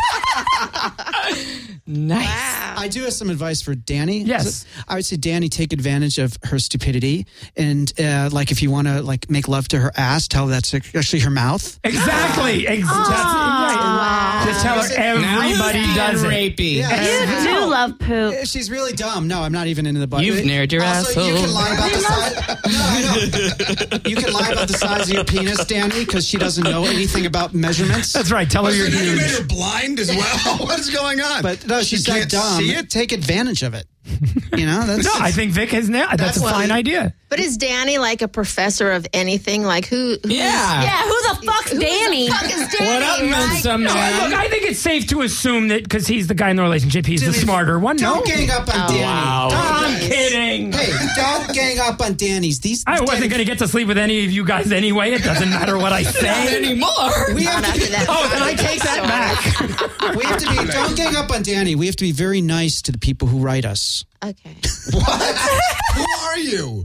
Speaker 6: Nice.
Speaker 3: I do have some advice for Danny.
Speaker 1: Yes.
Speaker 3: I would say, Danny, take advantage of her stupidity. And uh, like if you want to like make love to her ass, tell her that's actually her mouth.
Speaker 1: Exactly. Ex- that's right. Just tell her everybody does it.
Speaker 6: Rapey.
Speaker 4: You do love poop.
Speaker 3: If she's really dumb. No, I'm not even into the butt.
Speaker 6: You've nared your
Speaker 3: also, you
Speaker 6: asshole.
Speaker 3: can lie about the size. No, I know. You can lie about the size of your penis, Danny, because she doesn't know anything about measurements.
Speaker 1: That's right. Tell her you're
Speaker 2: You made
Speaker 1: huge.
Speaker 2: her blind as well. What is going on?
Speaker 3: But no, she's
Speaker 2: She
Speaker 3: not
Speaker 2: can't
Speaker 3: dumb.
Speaker 2: see it?
Speaker 3: Take advantage of it. You know, that's
Speaker 1: No, I think Vic has nailed. That's a
Speaker 3: That's
Speaker 1: fine
Speaker 3: why-
Speaker 1: idea.
Speaker 7: But is Danny like a professor of anything? Like who? who's-
Speaker 6: Yeah.
Speaker 4: Yeah, who the fuck's
Speaker 7: Who
Speaker 4: Danny?
Speaker 7: the fuck is Danny?
Speaker 6: What up,
Speaker 7: right?
Speaker 6: Mensa
Speaker 1: No, look,
Speaker 6: man?
Speaker 1: I think it's safe to assume that because he's the guy in the relationship, he's the
Speaker 3: Dude,
Speaker 1: smarter one. No,
Speaker 3: Don't gang up on Danny.
Speaker 6: wow.
Speaker 1: I'm
Speaker 3: Don't-
Speaker 1: kidding.
Speaker 3: Hey, don't gang up on Danny's. These
Speaker 1: I wasn't going to get to sleep with any of you guys anyway. It doesn't matter what I
Speaker 6: Not
Speaker 1: say.
Speaker 6: anymore.
Speaker 3: We
Speaker 7: Not
Speaker 3: have to
Speaker 7: after that.
Speaker 1: Oh, then I take that back.
Speaker 3: We have to be. Don't gang up on Danny. We have to be very nice to the people who write us. shredds.
Speaker 7: Okay.
Speaker 2: What? Who are you?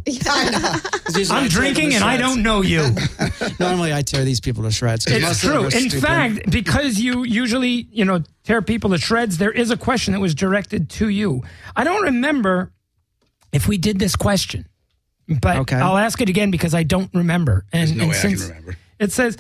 Speaker 1: I'm drinking and I don't know you.
Speaker 3: Normally, I tear these people to shreds. 'cause most
Speaker 1: It's
Speaker 3: of them
Speaker 1: true.
Speaker 3: are
Speaker 1: In
Speaker 3: stupid.
Speaker 1: fact, because you usually, you know, tear people to shreds, there is a question that was directed to you. I don't remember if we did this question, but
Speaker 3: Okay.
Speaker 1: I'll ask it again because I don't remember. And,
Speaker 2: There's no
Speaker 1: and
Speaker 2: way I can
Speaker 1: since
Speaker 2: remember.
Speaker 1: it says,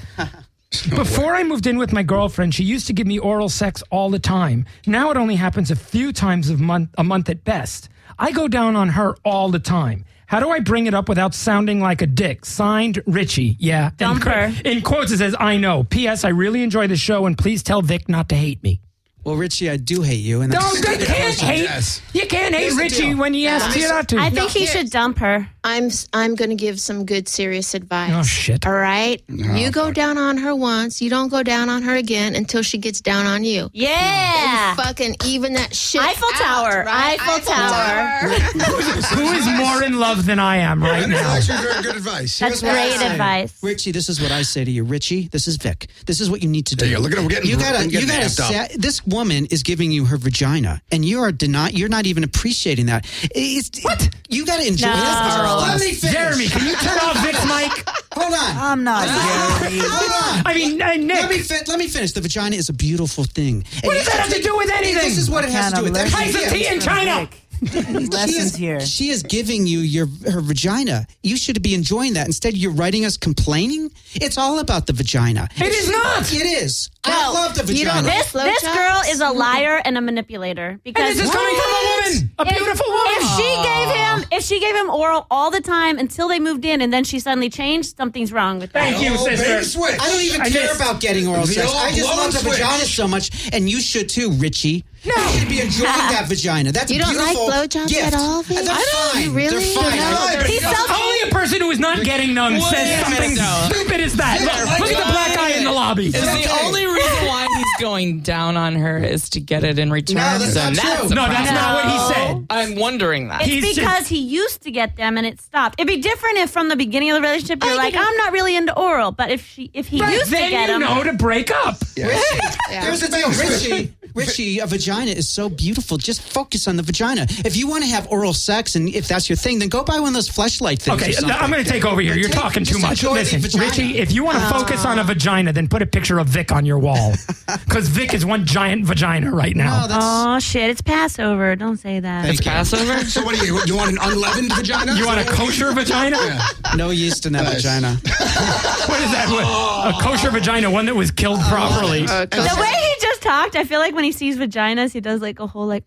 Speaker 1: before I moved in with my girlfriend, she used to give me oral sex all the time. Now it only happens a few times a month, a month at best. I go down on her all the time. How do I bring it up without sounding like a dick? Signed, Richie. Yeah.
Speaker 4: Dump
Speaker 1: in,
Speaker 4: her.
Speaker 1: in quotes, it says, I know. P S. I really enjoy the show, and please tell Vic not to hate me.
Speaker 3: Well, Richie, I do hate you. And
Speaker 1: No,
Speaker 3: that's-
Speaker 1: you can't hate.
Speaker 2: Yes.
Speaker 1: You can't hate
Speaker 3: Here's the
Speaker 1: Richie
Speaker 3: deal.
Speaker 1: when he asks you not to.
Speaker 4: I think he should dump her.
Speaker 7: I'm I'm going to give some good serious advice.
Speaker 1: Oh, shit.
Speaker 7: All right? you go down on her once. You don't go down on her again until she gets down on you.
Speaker 4: Yeah.
Speaker 7: Fucking even that shit
Speaker 4: Eiffel
Speaker 7: out,
Speaker 4: Tower.
Speaker 7: right?
Speaker 4: Eiffel Tower.
Speaker 1: Who is more in love than I am right
Speaker 2: That's
Speaker 1: now?
Speaker 2: actually very good advice.
Speaker 4: That's
Speaker 3: what I
Speaker 4: great
Speaker 3: say.
Speaker 4: advice.
Speaker 3: Richie, this is what I say to you. Richie, this is Vic. This is what you need to do.
Speaker 2: There you go. Look at him. We're getting-
Speaker 3: you gotta,
Speaker 2: we're getting
Speaker 3: you gotta
Speaker 2: amped up.
Speaker 3: sa- this woman is giving you her vagina, and you are deny, You're not even appreciating that. It's, what? You got to enjoy
Speaker 4: No.
Speaker 3: this. Let me finish.
Speaker 1: Jeremy, can you turn off Vic's mic?
Speaker 3: Hold on.
Speaker 5: I'm not Jeremy.
Speaker 3: Hold on.
Speaker 1: I mean, uh,
Speaker 3: Let me,
Speaker 1: Nick.
Speaker 3: fin- let me finish. The vagina is a beautiful thing. And
Speaker 1: What
Speaker 3: you
Speaker 1: does that
Speaker 3: should
Speaker 1: have to do with anything?
Speaker 3: This is what it has to do with.
Speaker 5: Kind of
Speaker 3: That's
Speaker 1: Price of
Speaker 3: the
Speaker 1: tea
Speaker 3: idea.
Speaker 1: in China.
Speaker 3: She
Speaker 5: Lessons
Speaker 3: is,
Speaker 5: here.
Speaker 3: she is giving you your her vagina. You should be enjoying that. Instead, you're writing us complaining. It's all about the vagina.
Speaker 1: It is not.
Speaker 3: It is. I
Speaker 7: No,
Speaker 3: love the
Speaker 7: you
Speaker 3: vagina.
Speaker 7: don't-
Speaker 4: This this
Speaker 7: Blowjobs?
Speaker 4: girl is a liar and a manipulator
Speaker 1: And
Speaker 4: because
Speaker 1: this is coming from a woman, a
Speaker 4: If-
Speaker 1: beautiful woman.
Speaker 4: If she gave him, if she gave him oral all the time until they moved in, and then she suddenly changed, something's wrong with that.
Speaker 1: Thank you,
Speaker 2: Oh,
Speaker 1: sister.
Speaker 2: bait switch.
Speaker 3: I don't even
Speaker 1: I
Speaker 3: care
Speaker 1: missed-
Speaker 3: about getting oral
Speaker 2: The
Speaker 3: sex.
Speaker 2: old
Speaker 3: I just
Speaker 2: blow
Speaker 3: love the
Speaker 2: switch.
Speaker 3: vagina so much, and you should too, Richie. No. You should be enjoying that vagina. That's
Speaker 7: You
Speaker 3: a
Speaker 7: don't like
Speaker 3: beautiful
Speaker 7: blowjobs
Speaker 3: gift.
Speaker 7: at all, Vic?
Speaker 3: They're
Speaker 7: I don't.
Speaker 3: fine.
Speaker 7: You really?
Speaker 3: They're fine.
Speaker 7: No,
Speaker 3: I-
Speaker 7: they're
Speaker 4: He's self-
Speaker 1: Only a person who is not getting none
Speaker 6: Wait
Speaker 1: says
Speaker 6: a
Speaker 1: something
Speaker 6: minute, though.
Speaker 1: stupid as that. Look, look at the black guy in the lobby.
Speaker 6: Is
Speaker 3: Okay.
Speaker 6: the only reason why he's going down on her is to get it in return?
Speaker 3: No, that's
Speaker 6: Then
Speaker 3: not true.
Speaker 6: a
Speaker 1: No, that's
Speaker 6: problem.
Speaker 1: not what he said.
Speaker 6: I'm wondering that.
Speaker 4: It's
Speaker 1: He's just-
Speaker 4: because he used to get them and it stopped. It'd be different if from the beginning of the relationship you're like, I'm not really into oral, but if she if he
Speaker 1: Right,
Speaker 4: used to
Speaker 1: then
Speaker 4: get
Speaker 1: you
Speaker 4: them,
Speaker 1: know to break up.
Speaker 3: Richie, here's the deal, Richie. Richie, a vagina is so beautiful. Just focus on the vagina. If you want to have oral sex, and if that's your thing, then go buy one of those fleshlight things.
Speaker 1: Okay,
Speaker 3: or something.
Speaker 1: I'm going to take over here. You're
Speaker 3: Take-
Speaker 1: talking too
Speaker 3: just
Speaker 1: much.
Speaker 3: enjoy the
Speaker 1: Listen,
Speaker 3: vagina.
Speaker 1: Richie, if you want to focus on a vagina, then put a picture of Vic on your wall. Because Vic is one giant vagina right now.
Speaker 3: No, that's,
Speaker 4: oh shit, it's Passover. Don't say that.
Speaker 6: It's Passover?
Speaker 2: So what do you? You want an unleavened vagina?
Speaker 1: You want a kosher vagina?
Speaker 3: no yeast in that
Speaker 2: Nice.
Speaker 3: vagina.
Speaker 1: What is that? What- A kosher vagina, one that was killed properly.
Speaker 4: The way he just talked, I feel like when he sees vaginas, he does like a whole like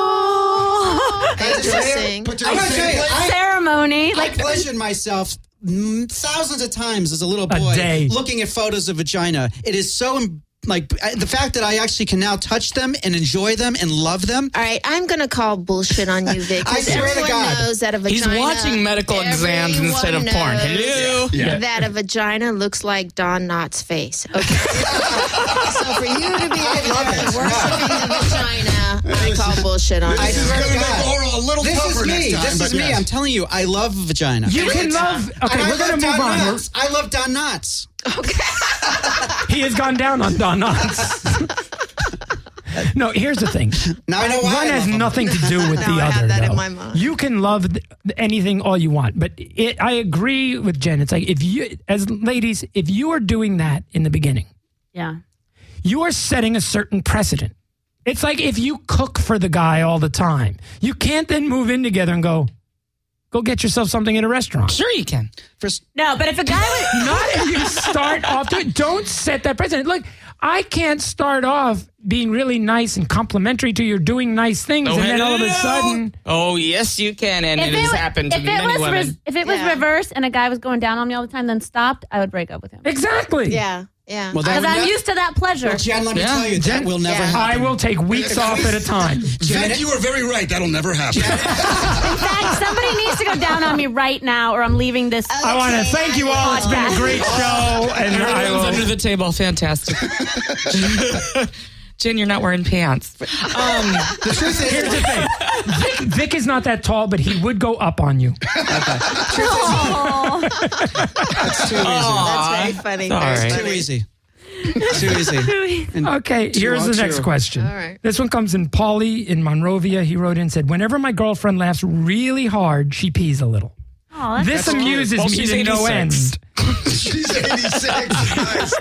Speaker 4: oh
Speaker 7: Interesting.
Speaker 2: Put your
Speaker 3: I'm gonna
Speaker 2: same
Speaker 3: tell you,
Speaker 2: place.
Speaker 3: I,
Speaker 4: ceremony.
Speaker 3: I
Speaker 4: Like
Speaker 3: pleasured myself mm, thousands of times as a little boy
Speaker 1: day.
Speaker 3: looking at photos of vagina. It is so im- like I, the fact that I actually can now touch them and enjoy them and love them.
Speaker 7: All right, I'm going to call bullshit on you, Vic.
Speaker 3: I
Speaker 7: 'cause
Speaker 3: swear to
Speaker 7: everyone
Speaker 3: God.
Speaker 7: knows that a
Speaker 6: He's
Speaker 7: vagina...
Speaker 6: watching medical exams
Speaker 7: everyone
Speaker 6: instead of porn.
Speaker 7: knows
Speaker 6: Hello?
Speaker 2: Yeah.
Speaker 7: That a vagina looks like Don Knotts' face. Okay. So for you to be worshiping the vagina, I call bullshit on
Speaker 2: This
Speaker 3: I
Speaker 7: you.
Speaker 2: is
Speaker 3: swear
Speaker 2: going
Speaker 3: to
Speaker 2: to
Speaker 3: God.
Speaker 2: make oral a little
Speaker 3: This
Speaker 2: tougher
Speaker 3: is me.
Speaker 2: next time.
Speaker 3: This
Speaker 2: but
Speaker 3: is me.
Speaker 2: yes.
Speaker 3: I'm telling you, I love vagina.
Speaker 1: You
Speaker 3: And
Speaker 1: can
Speaker 3: it's-
Speaker 1: love. Okay,
Speaker 3: and I
Speaker 1: we're going
Speaker 3: love
Speaker 1: to move
Speaker 3: Don
Speaker 1: on. We're-
Speaker 3: Knotts. I love Don Knotts.
Speaker 1: He has gone down on Don Knotts. No, here's the thing.
Speaker 3: Now I know why.
Speaker 1: One
Speaker 3: I
Speaker 1: has
Speaker 3: love him.
Speaker 1: nothing to do with the
Speaker 7: Now I
Speaker 1: other.
Speaker 7: have that in
Speaker 1: though.
Speaker 7: my mind.
Speaker 1: You can love th- anything all you want, but it, I agree with Jen. It's like if you, as ladies, if you are doing that in the beginning,
Speaker 4: yeah.
Speaker 1: you are setting a certain precedent. It's like if you cook for the guy all the time, you can't then move in together and go, go get yourself something at a restaurant.
Speaker 6: Sure you can.
Speaker 3: First,
Speaker 4: No, but if a guy was
Speaker 1: Not if you start off. To, don't set that precedent. Look, I can't start off being really nice and complimentary to you, doing nice things, and then all of a
Speaker 6: hello.
Speaker 1: sudden,
Speaker 6: Oh, yes, you can. And it, has
Speaker 4: wa-
Speaker 6: happened to
Speaker 4: if
Speaker 6: many
Speaker 4: it was
Speaker 6: women.
Speaker 4: res- if it was
Speaker 7: Yeah.
Speaker 4: reversed and a guy was going down on me all the time, then stopped, I would break up with him
Speaker 1: exactly.
Speaker 7: Yeah, yeah.
Speaker 3: well, that
Speaker 4: because
Speaker 3: would
Speaker 4: I'm
Speaker 3: ne-
Speaker 4: used to that pleasure.
Speaker 3: Well, Jen, let me
Speaker 6: Yeah.
Speaker 3: tell you, that
Speaker 1: Jen-
Speaker 3: will never
Speaker 7: Yeah.
Speaker 3: happen.
Speaker 1: I will take weeks off at a time.
Speaker 2: Vic, you were very right. That'll never happen.
Speaker 4: In fact, somebody needs to go down on me right now, or I'm leaving this.
Speaker 1: I want to thank you all. It's been a great show, and I
Speaker 6: Everyone's under
Speaker 1: will.
Speaker 6: the table. Fantastic. Jen, you're not wearing pants. Um,
Speaker 3: The truth is,
Speaker 1: Here's the thing: Vic, Vic is not that tall, but he would go up on you.
Speaker 4: Oh.
Speaker 3: it's too easy.
Speaker 7: That's very funny.
Speaker 6: Sorry.
Speaker 7: Very
Speaker 3: Too
Speaker 7: funny.
Speaker 3: easy. Too easy. And
Speaker 1: Okay, here's the
Speaker 3: all
Speaker 1: next
Speaker 3: true.
Speaker 1: question.
Speaker 7: All right.
Speaker 1: This one comes in Paulie in Monrovia. He wrote in and said, whenever my girlfriend laughs really hard, she pees a little.
Speaker 4: Oh, that's
Speaker 1: This
Speaker 4: cool.
Speaker 1: amuses
Speaker 6: Well,
Speaker 1: me
Speaker 6: she's
Speaker 1: to no end.
Speaker 6: eighty-six.
Speaker 2: She's eighty-six. Nice.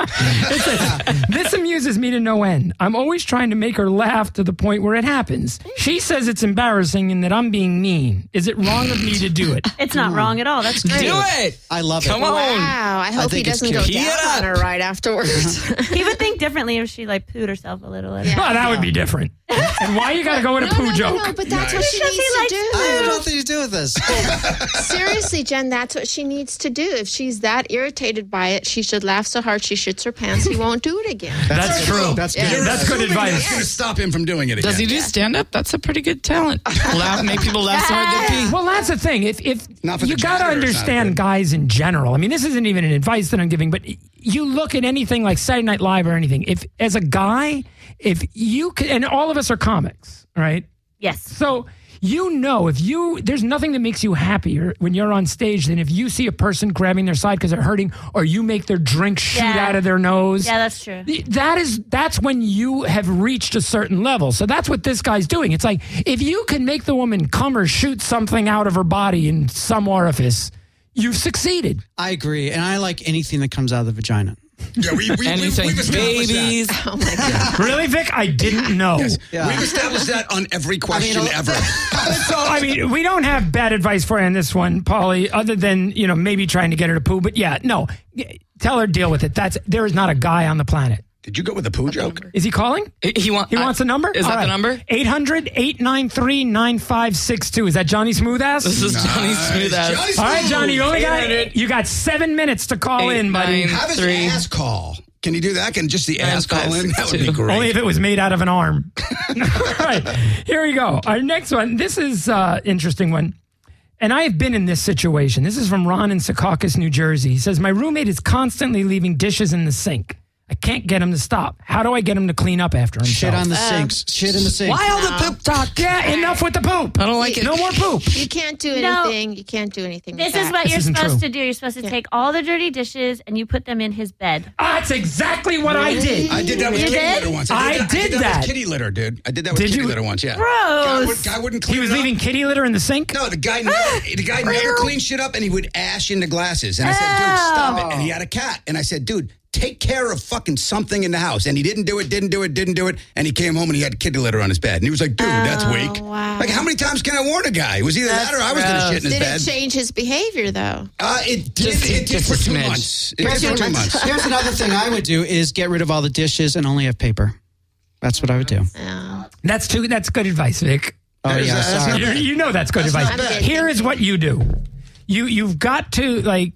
Speaker 1: It says, this amuses me to no end. I'm always trying to make her laugh to the point where it happens. She says it's embarrassing and that I'm being mean. Is it wrong of me to do it?
Speaker 4: It's not wrong at all. That's great.
Speaker 6: Do it.
Speaker 3: I love it.
Speaker 6: Come on.
Speaker 7: Wow, I hope he
Speaker 3: think it's
Speaker 7: doesn't go
Speaker 3: cute.
Speaker 6: Pee it
Speaker 7: down on
Speaker 6: up.
Speaker 7: her right afterwards.
Speaker 4: He would think differently if she like pooed herself a little.
Speaker 7: Yeah.
Speaker 1: Well, that would be different. And why you got to go with a
Speaker 7: no,
Speaker 1: poo
Speaker 7: no,
Speaker 1: joke?
Speaker 7: no, no, but that's what she
Speaker 4: Because he
Speaker 7: needs to
Speaker 4: likes
Speaker 7: do.
Speaker 3: I have nothing to do with this.
Speaker 7: Seriously, Jen, that's what she needs to do. If she's that irritated by it, she should laugh so hard she shits her pants. He won't do it again.
Speaker 1: That's true.
Speaker 3: That's
Speaker 7: Yeah.
Speaker 3: good.
Speaker 2: You're
Speaker 1: That's good
Speaker 2: assuming
Speaker 1: advice.
Speaker 2: That's going to stop him from doing it again.
Speaker 6: Does he do stand up? That's a pretty good talent. Laugh, make people laugh so hard they pee.
Speaker 1: Well, that's the thing. If if
Speaker 2: Not for the
Speaker 1: you got to
Speaker 2: janitor, it's not
Speaker 1: understand
Speaker 2: good.
Speaker 1: guys in general. I mean, this isn't even an advice that I'm giving, but you look at anything like Saturday Night Live or anything. If as a guy, if you can, and all of us are comics, right?
Speaker 4: Yes.
Speaker 1: So you know, if you there's nothing that makes you happier when you're on stage than if you see a person grabbing their side because they're hurting, or you make their drink shoot
Speaker 4: Yeah.
Speaker 1: out of their nose.
Speaker 4: Yeah, that's true.
Speaker 1: That is that's when you have reached a certain level. So that's what this guy's doing. It's like if you can make the woman come or shoot something out of her body in some orifice, you've succeeded.
Speaker 3: I agree. And I like anything that comes out of the vagina.
Speaker 2: Yeah, we, we, we,
Speaker 6: Anything.
Speaker 2: we've established
Speaker 6: Babies.
Speaker 7: Oh my God.
Speaker 1: Really, Vic? I didn't know.
Speaker 2: that.
Speaker 3: Yeah.
Speaker 2: We've established that on every question
Speaker 3: I mean,
Speaker 2: ever.
Speaker 1: So I mean, we don't have bad advice for you on this one, Paulie, other than you know maybe trying to get her to poo. But yeah, no, tell her deal with it. That's there is not a guy on the planet.
Speaker 2: Did you go with a poo joke?
Speaker 1: Is he calling?
Speaker 6: He, want,
Speaker 1: He wants a number?
Speaker 6: Is that the number?
Speaker 1: eight hundred, eight nine three, nine five six two. Is that Johnny Smooth-Ass?
Speaker 6: This is Johnny Smooth
Speaker 2: Johnny
Speaker 6: Ass.
Speaker 1: All right,
Speaker 2: Smooth.
Speaker 1: Johnny, you only got
Speaker 6: eight hundred.
Speaker 1: you got seven minutes to call
Speaker 6: Eight,
Speaker 1: in, buddy.
Speaker 6: nine.
Speaker 2: Have his
Speaker 6: Three.
Speaker 2: ass call. Can you do that? Can just the
Speaker 6: Nine,
Speaker 2: ass call
Speaker 6: five,
Speaker 2: in?
Speaker 6: six,
Speaker 2: That would be
Speaker 6: two.
Speaker 2: great.
Speaker 1: Only if it was made out of an arm. All right, here we go. Our next one. This is uh interesting one. And I have been in this situation. This is from Ron in Secaucus, New Jersey. He says, my roommate is constantly leaving dishes in the sink. I can't get him to stop. How do I get him to clean up after himself?
Speaker 3: Shit on the sinks. Shit in the sink.
Speaker 6: Why all the poop talk?
Speaker 1: Yeah, enough with the poop.
Speaker 6: I don't like it.
Speaker 1: No more poop.
Speaker 7: You can't do
Speaker 4: No.
Speaker 7: anything. You can't do anything.
Speaker 4: This
Speaker 7: with
Speaker 4: is
Speaker 7: that.
Speaker 4: what
Speaker 1: This
Speaker 4: you're
Speaker 1: isn't
Speaker 4: supposed
Speaker 1: true.
Speaker 4: to do. You're supposed to take all the dirty dishes and you put them in his bed.
Speaker 1: That's exactly what I did.
Speaker 2: I did that with
Speaker 4: You
Speaker 2: kitty
Speaker 4: did?
Speaker 2: litter once.
Speaker 1: I
Speaker 2: I
Speaker 1: did
Speaker 2: did that
Speaker 1: that.
Speaker 2: with kitty litter, dude. I did that with
Speaker 1: Did
Speaker 2: kitty
Speaker 1: you?
Speaker 2: litter once, yeah. Guy,
Speaker 4: Gross.
Speaker 2: would, guy wouldn't clean
Speaker 1: He was
Speaker 2: it up.
Speaker 1: leaving kitty litter in the sink?
Speaker 2: No, the guy never, the guy never cleaned shit up, and he would ash into glasses. And I said, dude, stop it. And he had a cat. And I said, dude, take care of fucking something in the house. And he didn't do it, didn't do it, didn't do it. And he came home and he had kitty litter on his bed. And he was like, dude, that's weak.
Speaker 7: wow.
Speaker 2: Like, how many times can I warn a guy? It was either that or I was going to shit in his
Speaker 7: Did
Speaker 2: bed.
Speaker 7: it change his behavior though?
Speaker 2: Uh, it did,
Speaker 6: Just-
Speaker 2: it did
Speaker 6: just
Speaker 2: for
Speaker 6: a
Speaker 2: two
Speaker 6: smidge.
Speaker 2: months. It did
Speaker 7: For
Speaker 2: for
Speaker 7: two
Speaker 2: two
Speaker 7: months.
Speaker 2: months.
Speaker 3: Here's another thing I would do is get rid of all the dishes and only have paper. That's what I would do.
Speaker 7: Yeah.
Speaker 1: That's too. That's good advice, Vic.
Speaker 3: Oh,
Speaker 2: That is-
Speaker 3: yeah,
Speaker 2: that's
Speaker 3: sorry.
Speaker 2: not
Speaker 1: You, you know that's good advice.
Speaker 7: not bad.
Speaker 1: Here is what you do. You you've got to like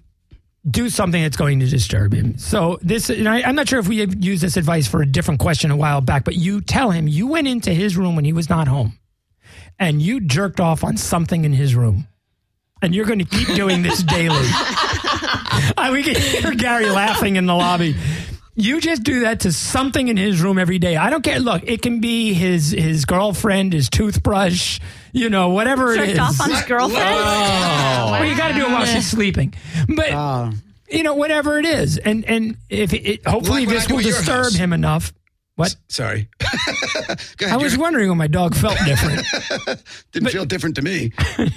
Speaker 1: do something that's going to disturb him. So this, and I, I'm not sure if we have used this advice for a different question a while back, but you tell him you went into his room when he was not home, and you jerked off on something in his room, and you're going to keep doing this daily. I, we can hear Gary laughing in the lobby. You just do that to something in his room every day. I don't care. Look, it can be his his girlfriend, his toothbrush, you know, whatever it
Speaker 4: Jerked
Speaker 1: is.
Speaker 4: off on his girlfriend.
Speaker 1: Well, you got to do it while she's sleeping. But
Speaker 3: Oh.
Speaker 1: you know, whatever it is, and and if it, it hopefully
Speaker 2: Like when I
Speaker 1: this
Speaker 2: do
Speaker 1: will
Speaker 2: at your
Speaker 1: disturb
Speaker 2: house.
Speaker 1: him enough. What?
Speaker 2: Sorry. Go ahead.
Speaker 1: I was
Speaker 2: You're-
Speaker 1: wondering when my dog felt different.
Speaker 2: didn't feel different to me.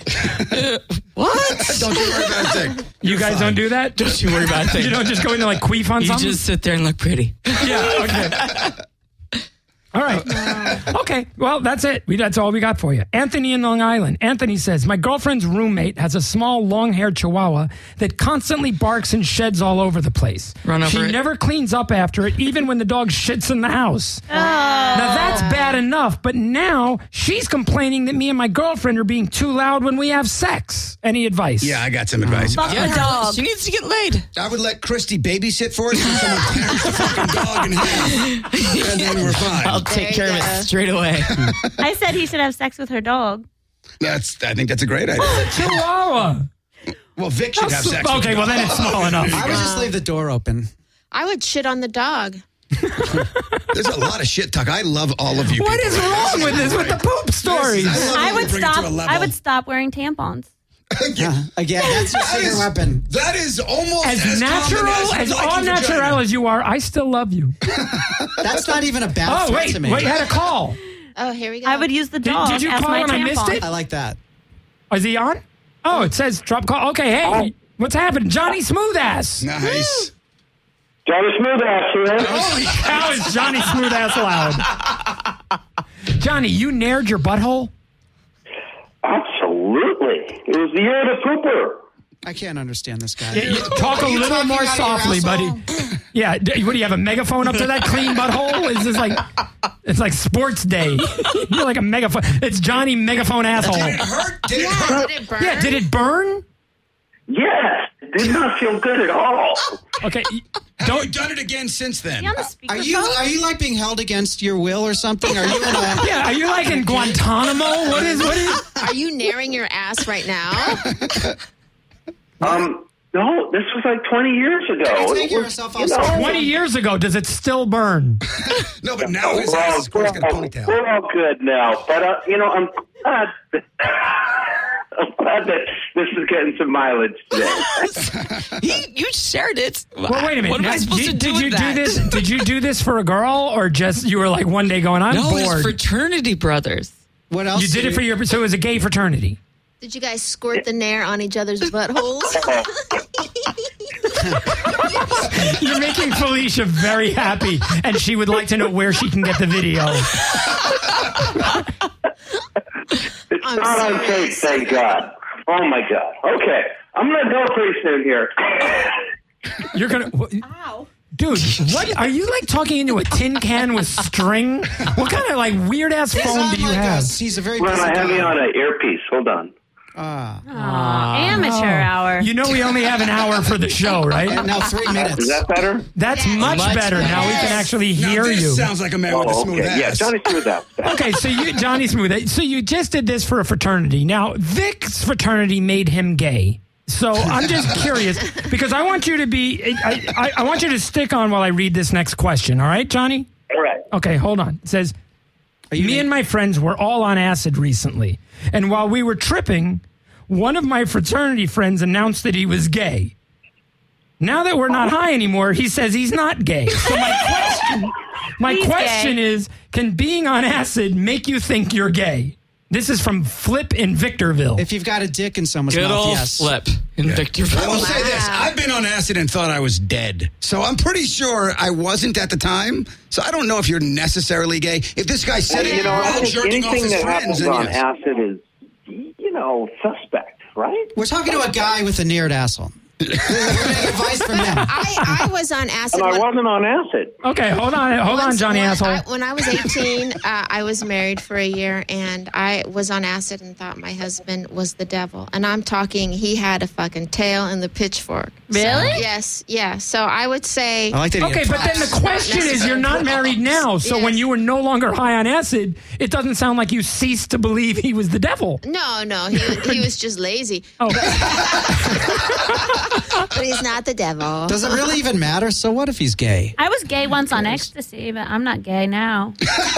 Speaker 6: What?
Speaker 2: Don't you worry about a thing.
Speaker 1: You
Speaker 2: You're
Speaker 1: guys
Speaker 2: fine.
Speaker 1: don't do that?
Speaker 6: Don't you worry about things.
Speaker 1: You don't just go into like queef on
Speaker 6: You
Speaker 1: something?
Speaker 6: just sit there and look pretty.
Speaker 1: Yeah, okay. All right. Okay. Well, that's it. We, that's all we got for you. Anthony in Long Island. Anthony says, my girlfriend's roommate has a small, long-haired chihuahua that constantly barks and sheds all over the place.
Speaker 6: Run over
Speaker 1: she
Speaker 6: it.
Speaker 1: never cleans up after it, even when the dog shits in the house. Now, that's bad enough, but now she's complaining that me and my girlfriend are being too loud when we have sex. Any advice?
Speaker 2: Yeah, I got some advice.
Speaker 4: Fuck
Speaker 6: Yeah,
Speaker 4: the dog.
Speaker 6: She needs to get laid.
Speaker 2: I would let Christy babysit for us and someone tears the fucking dog in half. And then we're fine.
Speaker 6: I'll take
Speaker 7: There
Speaker 6: care
Speaker 7: you
Speaker 6: of
Speaker 7: go.
Speaker 6: it straight away.
Speaker 4: I said he should have sex with her dog.
Speaker 2: That's. I think that's a great idea.
Speaker 1: Chihuahua.
Speaker 2: Well, Vic should have sex. with
Speaker 1: Okay,
Speaker 2: the
Speaker 1: well, then
Speaker 2: dog.
Speaker 1: it's small enough.
Speaker 3: I would just leave the door open.
Speaker 7: I would shit on the dog.
Speaker 2: There's a lot of shit talk. I love all of you.
Speaker 1: What
Speaker 2: people.
Speaker 1: is wrong with this, with the poop stories?
Speaker 2: I love
Speaker 4: I
Speaker 2: when
Speaker 4: would
Speaker 2: you bring it to
Speaker 4: stop.
Speaker 2: a level.
Speaker 4: I would stop wearing tampons.
Speaker 3: Uh, again, that's your
Speaker 2: That
Speaker 3: secret
Speaker 2: is-
Speaker 3: weapon.
Speaker 2: That is almost
Speaker 1: As,
Speaker 2: as,
Speaker 1: natural,
Speaker 2: common
Speaker 1: as
Speaker 2: as
Speaker 1: all
Speaker 2: liking
Speaker 1: natural
Speaker 2: vagina.
Speaker 1: as you are, I still love you.
Speaker 3: That's not even a bad
Speaker 1: Oh,
Speaker 3: threat
Speaker 1: wait,
Speaker 3: to me.
Speaker 1: wait, you had a call.
Speaker 7: Oh, here we go.
Speaker 4: I would use the
Speaker 1: Did-
Speaker 4: dog
Speaker 1: did you
Speaker 4: as
Speaker 1: call
Speaker 4: my
Speaker 1: and I missed
Speaker 4: tampon.
Speaker 1: it?
Speaker 3: I like that.
Speaker 1: Is he on? Oh, it says drop call. Okay, hey, what's happening? Johnny Smooth-Ass.
Speaker 2: Nice.
Speaker 8: Johnny Smooth-Ass here.
Speaker 1: Holy cow, is Johnny Smooth-Ass loud. Johnny, you nared your butthole?
Speaker 8: Absolutely. It was the year of the pooper.
Speaker 3: I can't understand this guy.
Speaker 1: Yeah, you talk a
Speaker 3: Are you
Speaker 1: little
Speaker 3: talking
Speaker 1: more
Speaker 3: out of your
Speaker 1: softly, buddy.
Speaker 3: asshole?
Speaker 1: Yeah, d- what do you have, a megaphone up to that clean butthole? Is this like, it's like sports day. You're like a megaphone. It's Johnny Megaphone Asshole.
Speaker 2: Did it hurt? Did it
Speaker 7: Yeah,
Speaker 2: hurt?
Speaker 7: did it burn?
Speaker 1: Yeah, did it burn?
Speaker 8: Yes. It did not feel good at all.
Speaker 1: Okay, y-
Speaker 2: Have
Speaker 1: don't.
Speaker 2: you done it again since then?
Speaker 4: You on the
Speaker 3: Are
Speaker 4: speakerphone?
Speaker 3: you are you like being held against your will or something? Are you in a?
Speaker 1: Yeah, are you like in Guantanamo? What is, what is?
Speaker 7: Are you naring your ass right now?
Speaker 8: Um, no, this was like twenty years ago.
Speaker 3: Take
Speaker 8: It was,
Speaker 3: yourself
Speaker 8: you
Speaker 3: off
Speaker 8: know,
Speaker 3: screen.
Speaker 1: twenty years ago, does it still burn?
Speaker 2: No, but now his
Speaker 8: well,
Speaker 2: ass is, of course, got a
Speaker 8: we're,
Speaker 2: ponytail.
Speaker 8: we're all good now. But, uh, you know, I'm glad that, I'm glad that this is getting some mileage today.
Speaker 6: He, you shared it.
Speaker 1: Well, wait a minute.
Speaker 6: What am
Speaker 1: Now,
Speaker 6: I supposed
Speaker 1: did,
Speaker 6: to do
Speaker 1: did
Speaker 6: with
Speaker 1: you
Speaker 6: that?
Speaker 1: do this? Did you do this for a girl, or just you were like one day going, I'm
Speaker 6: No,
Speaker 1: bored?
Speaker 6: it's fraternity brothers.
Speaker 3: What else?
Speaker 1: You did it for your, so it was a gay fraternity.
Speaker 7: Did you guys squirt the nair on each other's buttholes?
Speaker 1: You're making Felicia very happy, and she would like to know where she can get the video.
Speaker 8: It's
Speaker 7: I'm
Speaker 8: not on tape,
Speaker 7: serious.
Speaker 8: thank God. Oh, my God. Okay. I'm going to go pretty soon here.
Speaker 1: You're gonna,
Speaker 4: Ow.
Speaker 1: dude. What are you like talking into a tin can with string? What kind of like weird ass
Speaker 3: He's
Speaker 1: phone
Speaker 3: on
Speaker 1: do you
Speaker 3: like
Speaker 1: have?
Speaker 3: a- he's a very
Speaker 8: Ron,
Speaker 3: busy
Speaker 8: I have
Speaker 3: guy.
Speaker 8: you on an earpiece. Hold on.
Speaker 3: Ah.
Speaker 4: Aw, amateur hour.
Speaker 1: You know we only have an hour for the show, right?
Speaker 3: Now three minutes.
Speaker 8: Is that better?
Speaker 1: That's much,
Speaker 6: Much
Speaker 1: better. Now we can
Speaker 7: Yes.
Speaker 1: actually
Speaker 2: Now,
Speaker 1: hear
Speaker 2: this
Speaker 1: you.
Speaker 2: sounds like a man with a
Speaker 8: Oh,
Speaker 2: smooth
Speaker 8: okay.
Speaker 2: ass.
Speaker 8: Yeah, Johnny Smooth-Ass.
Speaker 1: Okay, so you, Johnny Smooth, so you just did this for a fraternity. Now, Vic's fraternity made him gay. So I'm just curious because I want you to be, I, I, I want you to stick on while I read this next question. All right, Johnny?
Speaker 8: All right.
Speaker 1: Okay, hold on. It says, me and my friends were all on acid recently. And while we were tripping, one of my fraternity friends announced that he was gay. Now that we're not high anymore, he says he's not gay. So my question, my
Speaker 4: He's
Speaker 1: question
Speaker 4: gay.
Speaker 1: is, can being on acid make you think you're gay? This is from Flip in Victorville.
Speaker 3: If you've got a dick in someone's
Speaker 6: Good
Speaker 3: mouth,
Speaker 6: old
Speaker 3: yes.
Speaker 6: Flip in Victorville.
Speaker 2: I will say this. I've been on acid and thought I was dead. So I'm pretty sure I wasn't at the time. So I don't know if you're necessarily gay. If this guy said it
Speaker 8: You know, I
Speaker 2: while
Speaker 8: think
Speaker 2: jerking off
Speaker 8: anything
Speaker 2: his
Speaker 8: that
Speaker 2: friends,
Speaker 8: happens
Speaker 2: then
Speaker 8: on
Speaker 2: yes.
Speaker 8: acid is, you know, suspect, right?
Speaker 3: We're talking to a guy with a neared asshole. We're getting advice from him.
Speaker 7: I, I was on acid.
Speaker 8: And I
Speaker 7: when-
Speaker 8: wasn't on acid.
Speaker 1: Okay, hold on, hold on,
Speaker 7: Once-
Speaker 1: Johnny
Speaker 7: when
Speaker 1: asshole.
Speaker 7: I, when I was eighteen, uh, I was married for a year, and I was on acid and thought my husband was the devil. And I'm talking, he had a fucking tail and the pitchfork. So,
Speaker 4: Really?
Speaker 7: yes, yeah. So I would say,
Speaker 3: I like that. he
Speaker 1: Okay, but then the
Speaker 3: attracts-
Speaker 1: question is, you're not married now. So when
Speaker 7: Yes.
Speaker 1: you were no longer high on acid, it doesn't sound like you ceased to believe he was the devil.
Speaker 7: no, no, he, he was just lazy.
Speaker 1: Oh,
Speaker 7: But he's not the devil.
Speaker 3: Does it really even matter? So what if he's gay?
Speaker 4: I was gay once on ecstasy, but I'm not gay now.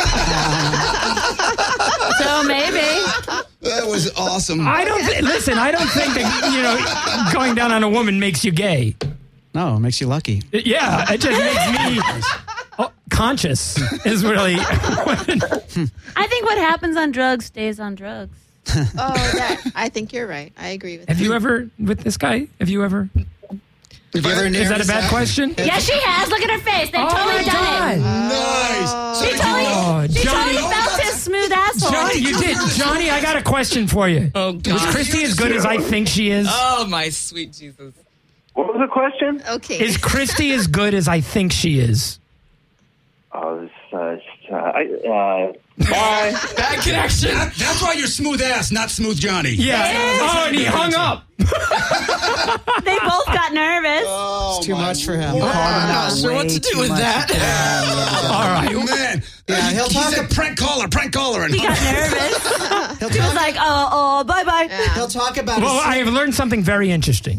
Speaker 4: So maybe.
Speaker 2: That was awesome.
Speaker 1: I don't th- listen. I don't think that you know going down on a woman makes you gay.
Speaker 3: No, it makes you lucky.
Speaker 1: Yeah, it just makes me oh, conscious. Is really.
Speaker 7: I think what happens on drugs stays on drugs. oh, that, I think you're right. I agree with
Speaker 1: Have
Speaker 7: that.
Speaker 1: you ever with this guy? Have you ever?
Speaker 3: Have you ever
Speaker 1: Is
Speaker 3: neared
Speaker 1: that a
Speaker 3: his
Speaker 1: bad
Speaker 3: ass?
Speaker 1: question?
Speaker 4: Yes, she has. Look at her face. They've
Speaker 1: Oh
Speaker 4: totally
Speaker 1: my
Speaker 4: done
Speaker 1: God.
Speaker 2: Nice. So
Speaker 4: it. She totally,
Speaker 1: Oh,
Speaker 4: she
Speaker 1: Johnny.
Speaker 4: totally felt his smooth asshole.
Speaker 1: Johnny, you did. Johnny, I got a question for you.
Speaker 6: Oh,
Speaker 1: Was
Speaker 6: God.
Speaker 1: Christy as good as I think she is?
Speaker 6: Oh, my sweet Jesus.
Speaker 8: What was the question?
Speaker 7: Okay.
Speaker 1: Is Christy as good as I think she is?
Speaker 8: Oh, this, uh, uh, I- uh, bye.
Speaker 6: Bad connection.
Speaker 2: That- that's why you're smooth ass, not smooth Johnny.
Speaker 1: Yeah. Oh, and he hung up.
Speaker 4: They both got nervous.
Speaker 3: It's too much for him.
Speaker 6: I'm not sure what to do with that.
Speaker 1: All right.
Speaker 2: Man.
Speaker 3: Yeah, he'll
Speaker 2: He's
Speaker 3: talk.
Speaker 2: a prank caller, prank caller. And
Speaker 4: He got nervous.
Speaker 3: He'll
Speaker 4: He was
Speaker 3: talk,
Speaker 4: like, oh, oh, bye bye.
Speaker 3: he'll talk about.
Speaker 1: Well,
Speaker 3: his,
Speaker 1: I have learned something very interesting.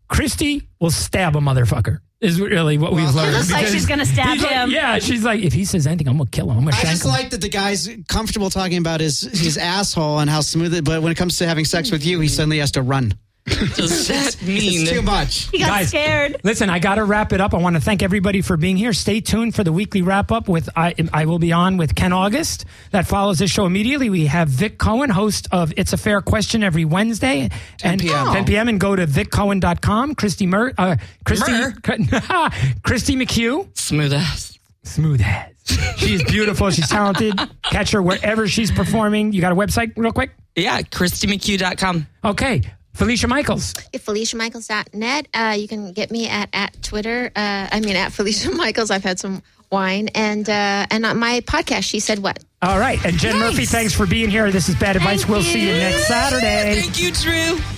Speaker 1: Christy will stab a motherfucker. Is really what we've learned.
Speaker 4: It looks like
Speaker 1: Because
Speaker 4: she's going to stab
Speaker 1: he's like-
Speaker 4: him.
Speaker 1: yeah, she's like, if he says anything, I'm gonna kill him. I'm gonna
Speaker 3: I
Speaker 1: shank
Speaker 3: just
Speaker 1: him.
Speaker 3: like that the guy's comfortable talking about his his asshole and how smooth it. But when it comes to having sex with you, he suddenly has to run.
Speaker 6: Does that mean
Speaker 3: It's too much.
Speaker 4: He got
Speaker 1: Guys,
Speaker 4: scared.
Speaker 1: Listen, I got to wrap it up. I want to thank everybody for being here. Stay tuned for the weekly wrap up with I, I will be on with Ken August. That follows this show immediately. We have Vic Cohen, host of It's a Fair Question every Wednesday, and
Speaker 3: p.m.
Speaker 1: ten p.m. and go to vic cohen dot com. Christy Mur, uh, Christy,
Speaker 6: Mur?
Speaker 1: Christy McHugh,
Speaker 6: smooth ass?
Speaker 1: smooth ass. She is beautiful. She's talented. Catch her wherever she's performing. You got a website, real quick?
Speaker 6: Yeah, christy mchugh dot com.
Speaker 1: Okay. Felicia Michaels.
Speaker 7: Felicia Michaels dot net. Uh, you can get me at, at Twitter. Uh, I mean, at Felicia Michaels. I've had some wine. And uh, and on my podcast, She Said What?
Speaker 1: All right. And Jen
Speaker 4: Nice.
Speaker 1: Murphy, thanks for being here. This is Bad Advice.
Speaker 4: Thank
Speaker 1: We'll see you
Speaker 4: you.
Speaker 1: next Saturday.
Speaker 6: Thank you, Drew.